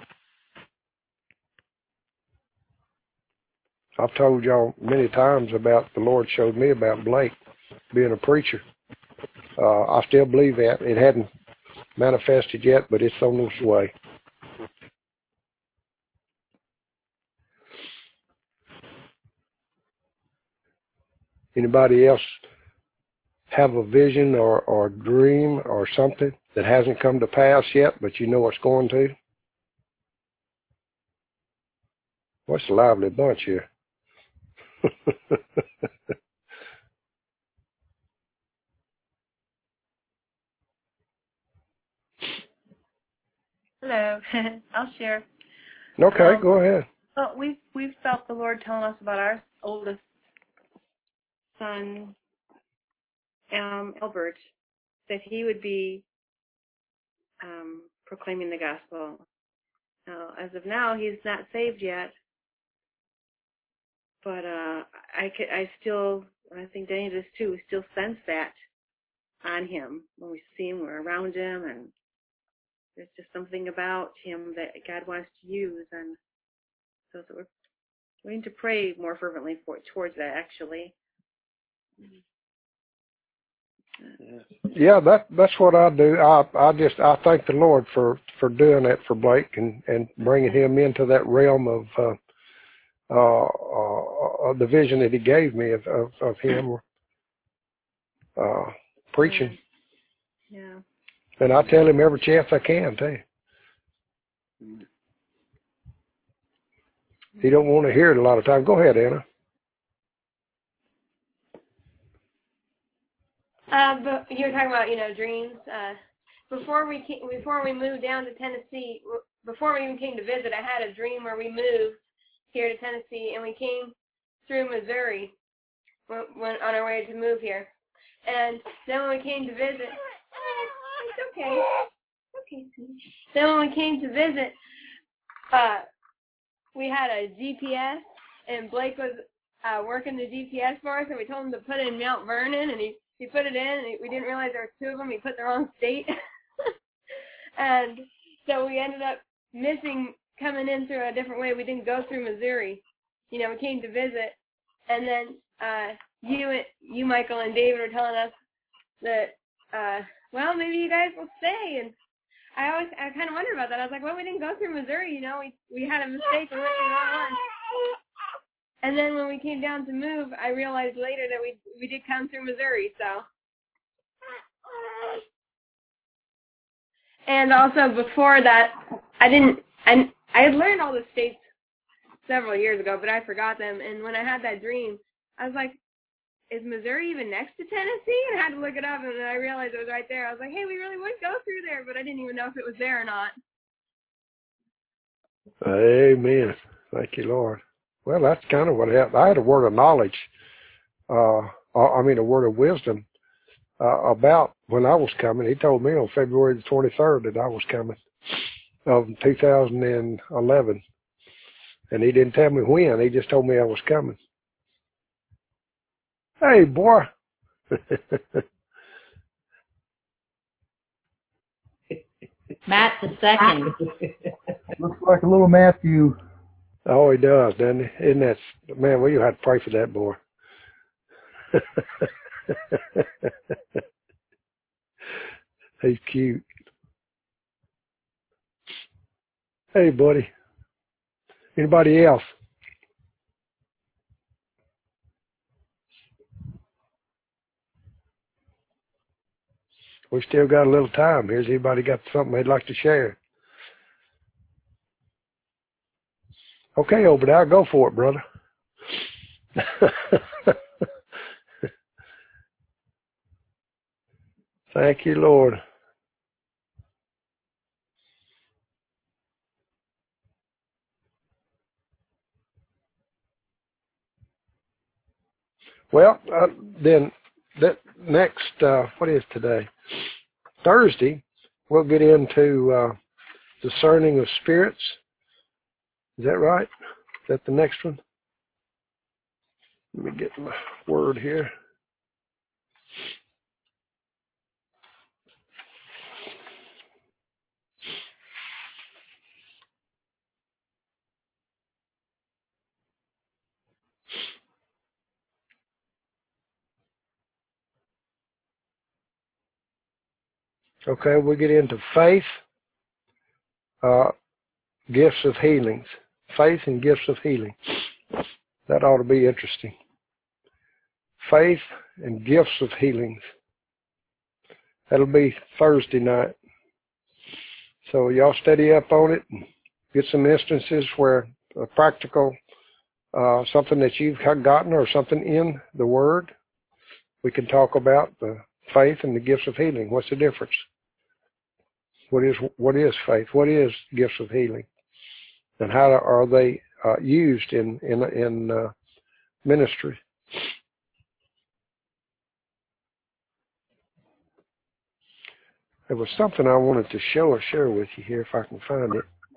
I've told y'all many times about the Lord showed me about Blake being a preacher. Uh, I still believe that. It hadn't manifested yet, but it's on its way. Anybody else have a vision or, or dream or something that hasn't come to pass yet, but you know it's going to? What's a lively bunch here? Hello. I'll share. Okay, um, go ahead. Well, we've, we've felt the Lord telling us about our oldest son, um, Albert, that he would be um, proclaiming the gospel. Now, as of now, he's not saved yet, but uh, I, could, I still, I think Danny does too, we still sense that on him when we see him, we're around him, and there's just something about him that God wants to use, and so, so we're we need to pray more fervently for towards that, actually. Yeah, that that's what I do. I I just I thank the Lord for, for doing that for Blake and, and bringing him into that realm of uh, uh, uh, the vision that He gave me of of, of him uh, preaching. Yeah. yeah. And I tell him every chance I can too. He don't want to hear it a lot of times. Go ahead, Anna. Uh, but you were talking about, you know, dreams. Uh, before we came, before we moved down to Tennessee, before we even came to visit, I had a dream where we moved here to Tennessee, and we came through Missouri when, when on our way to move here. And then when we came to visit, it's okay, okay, sweetie. Then when we came to visit, uh, we had a G P S, and Blake was uh, working the G P S for us, and we told him to put in Mount Vernon, and he He put it in, and we didn't realize there was two of them. He put the wrong state. And so we ended up missing coming in through a different way. We didn't go through Missouri. You know, we came to visit. And then uh, you, you, Michael, and David were telling us that, uh, well, maybe you guys will stay. And I always, I kind of wondered about that. I was like, well, we didn't go through Missouri. You know, we, we had a mistake. We went through the wrong one. And then when we came down to move, I realized later that we we did come through Missouri. So, and also before that, I didn't. And I had learned all the states several years ago, but I forgot them. And when I had that dream, I was like, is Missouri even next to Tennessee? And I had to look it up, and then I realized it was right there. I was like, hey, we really would go through there, but I didn't even know if it was there or not. Amen. Thank you, Lord. Well, that's kind of what happened. I had a word of knowledge, uh, I mean, a word of wisdom uh, about when I was coming. He told me on February the twenty-third that I was coming of two thousand eleven. And he didn't tell me when. He just told me I was coming. Hey, boy. Matt the second. Looks like a little Matthew. Oh, he does, doesn't he? Isn't that, man, well, you have to pray for that boy. He's cute. Hey, buddy. Anybody else? We still got a little time. Here's anybody got something they'd like to share? Okay, Obadiah, go for it, brother. Thank you, Lord. Well, uh, then that next, uh, what is today? Thursday, we'll get into uh, discerning of spirits. Is that right? Is that the next one? Let me get my word here. Okay, we'll get into faith, uh, gifts of healings. Faith and gifts of healing. That ought to be interesting. Faith and gifts of healings. That'll be Thursday night. So y'all steady up on it and get some instances where a practical, uh, something that you've gotten or something in the Word. We can talk about the faith and the gifts of healing. What's the difference? What is what is faith? What is gifts of healing? And how are they uh, used in in in uh, ministry? There was something I wanted to show or share with you here if I can find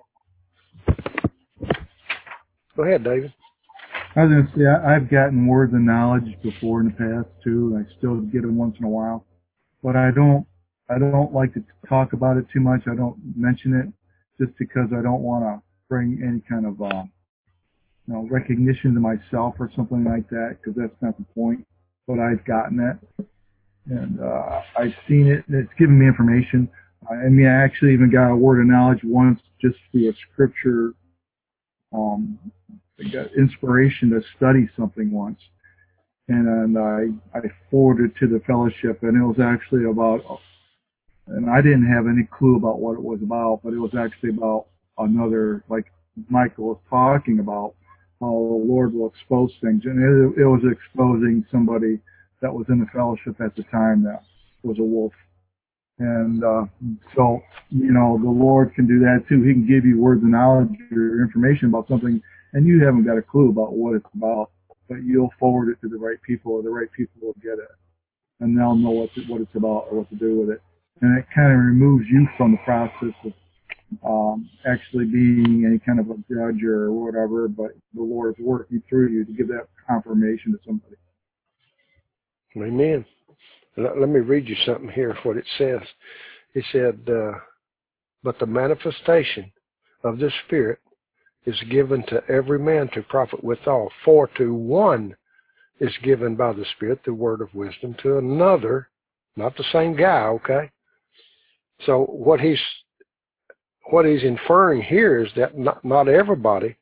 it. Go ahead, David. I was going to say, I, I've gotten words of knowledge before in the past too. I still get them once in a while, but I don't. I don't like to talk about it too much. I don't mention it just because I don't want to bring any kind of, uh, you know, recognition to myself or something like that, because that's not the point. But I've gotten it, and uh, I've seen it, and it's given me information. I mean, I actually even got a word of knowledge once just through a scripture. Um, I got inspiration to study something once, and, and I I forwarded it to the fellowship, and it was actually about. And I didn't have any clue about what it was about, but it was actually about another, like Michael was talking about, how the Lord will expose things. And it, it was exposing somebody that was in the fellowship at the time that was a wolf. And uh, so, you know, the Lord can do that too. He can give you words of knowledge or information about something, and you haven't got a clue about what it's about, but you'll forward it to the right people, or the right people will get it, and they'll know what, to, what it's about or what to do with it. And it kind of removes you from the process of um, actually being any kind of a judge or whatever, but the Lord's working through you to give that confirmation to somebody. Amen. Let, let me read you something here, what it says. It said, uh, but the manifestation of the Spirit is given to every man to profit withal. For to one is given by the Spirit the word of wisdom, to another, not the same guy, okay? So what he's what he's inferring here is that not, not everybody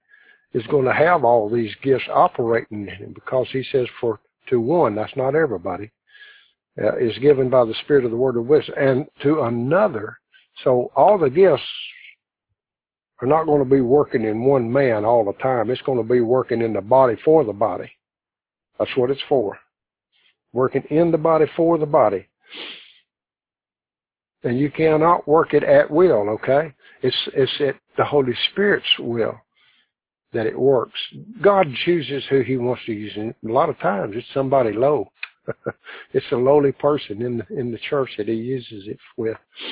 is going to have all these gifts operating in him, because he says for to one, that's not everybody, uh, is given by the Spirit of the word of wisdom, and to another. So all the gifts are not going to be working in one man all the time. It's going to be working in the body for the body. That's what it's for. Working in the body for the body. And you cannot work it at will, okay? It's it's at the Holy Spirit's will that it works. God chooses who he wants to use. And a lot of times it's somebody low. It's a lowly person in the, in the church that he uses it with.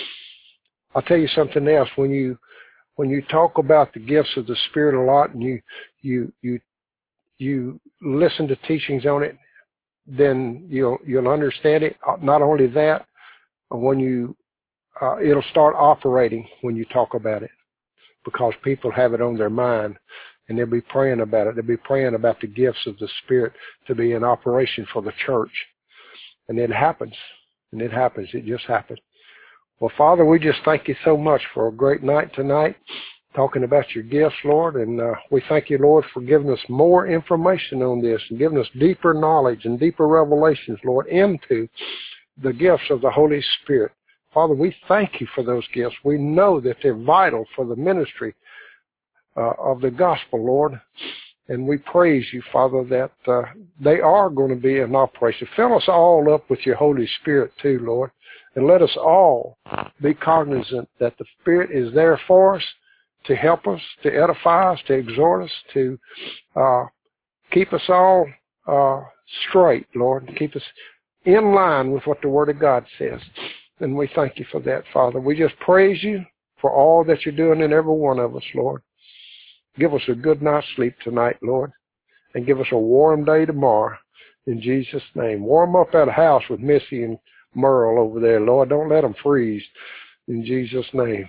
I'll tell you something else. When you when you talk about the gifts of the Spirit a lot, and you you you you listen to teachings on it, then you'll you'll understand it. Not only that, when you uh, it'll start operating when you talk about it, because people have it on their mind, and they'll be praying about it. They'll be praying about the gifts of the Spirit to be in operation for the church, and it happens. And it happens. It just happens. Well, Father, we just thank you so much for a great night tonight, talking about your gifts, Lord. And uh, we thank you, Lord, for giving us more information on this and giving us deeper knowledge and deeper revelations, Lord, into the gifts of the Holy Spirit. Father, we thank you for those gifts. We know that they're vital for the ministry uh, of the gospel, Lord. And we praise you, Father, that uh, they are going to be in operation. Fill us all up with your Holy Spirit too, Lord. And let us all be cognizant that the Spirit is there for us to help us, to edify us, to exhort us, to uh, keep us all uh, straight, Lord, keep us in line with what the Word of God says. And we thank you for that, Father. We just praise you for all that you're doing in every one of us, Lord. Give us a good night's sleep tonight, Lord, and give us a warm day tomorrow in Jesus' name. Warm up that house with Missy and Merle over there, Lord. Don't let them freeze in Jesus' name.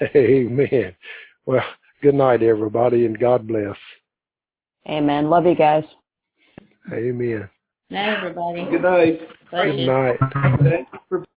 Amen. Well, good night, everybody, and God bless. Amen. Love you guys. Amen. Night, everybody. Good night. Bless Good you. night. Thanks for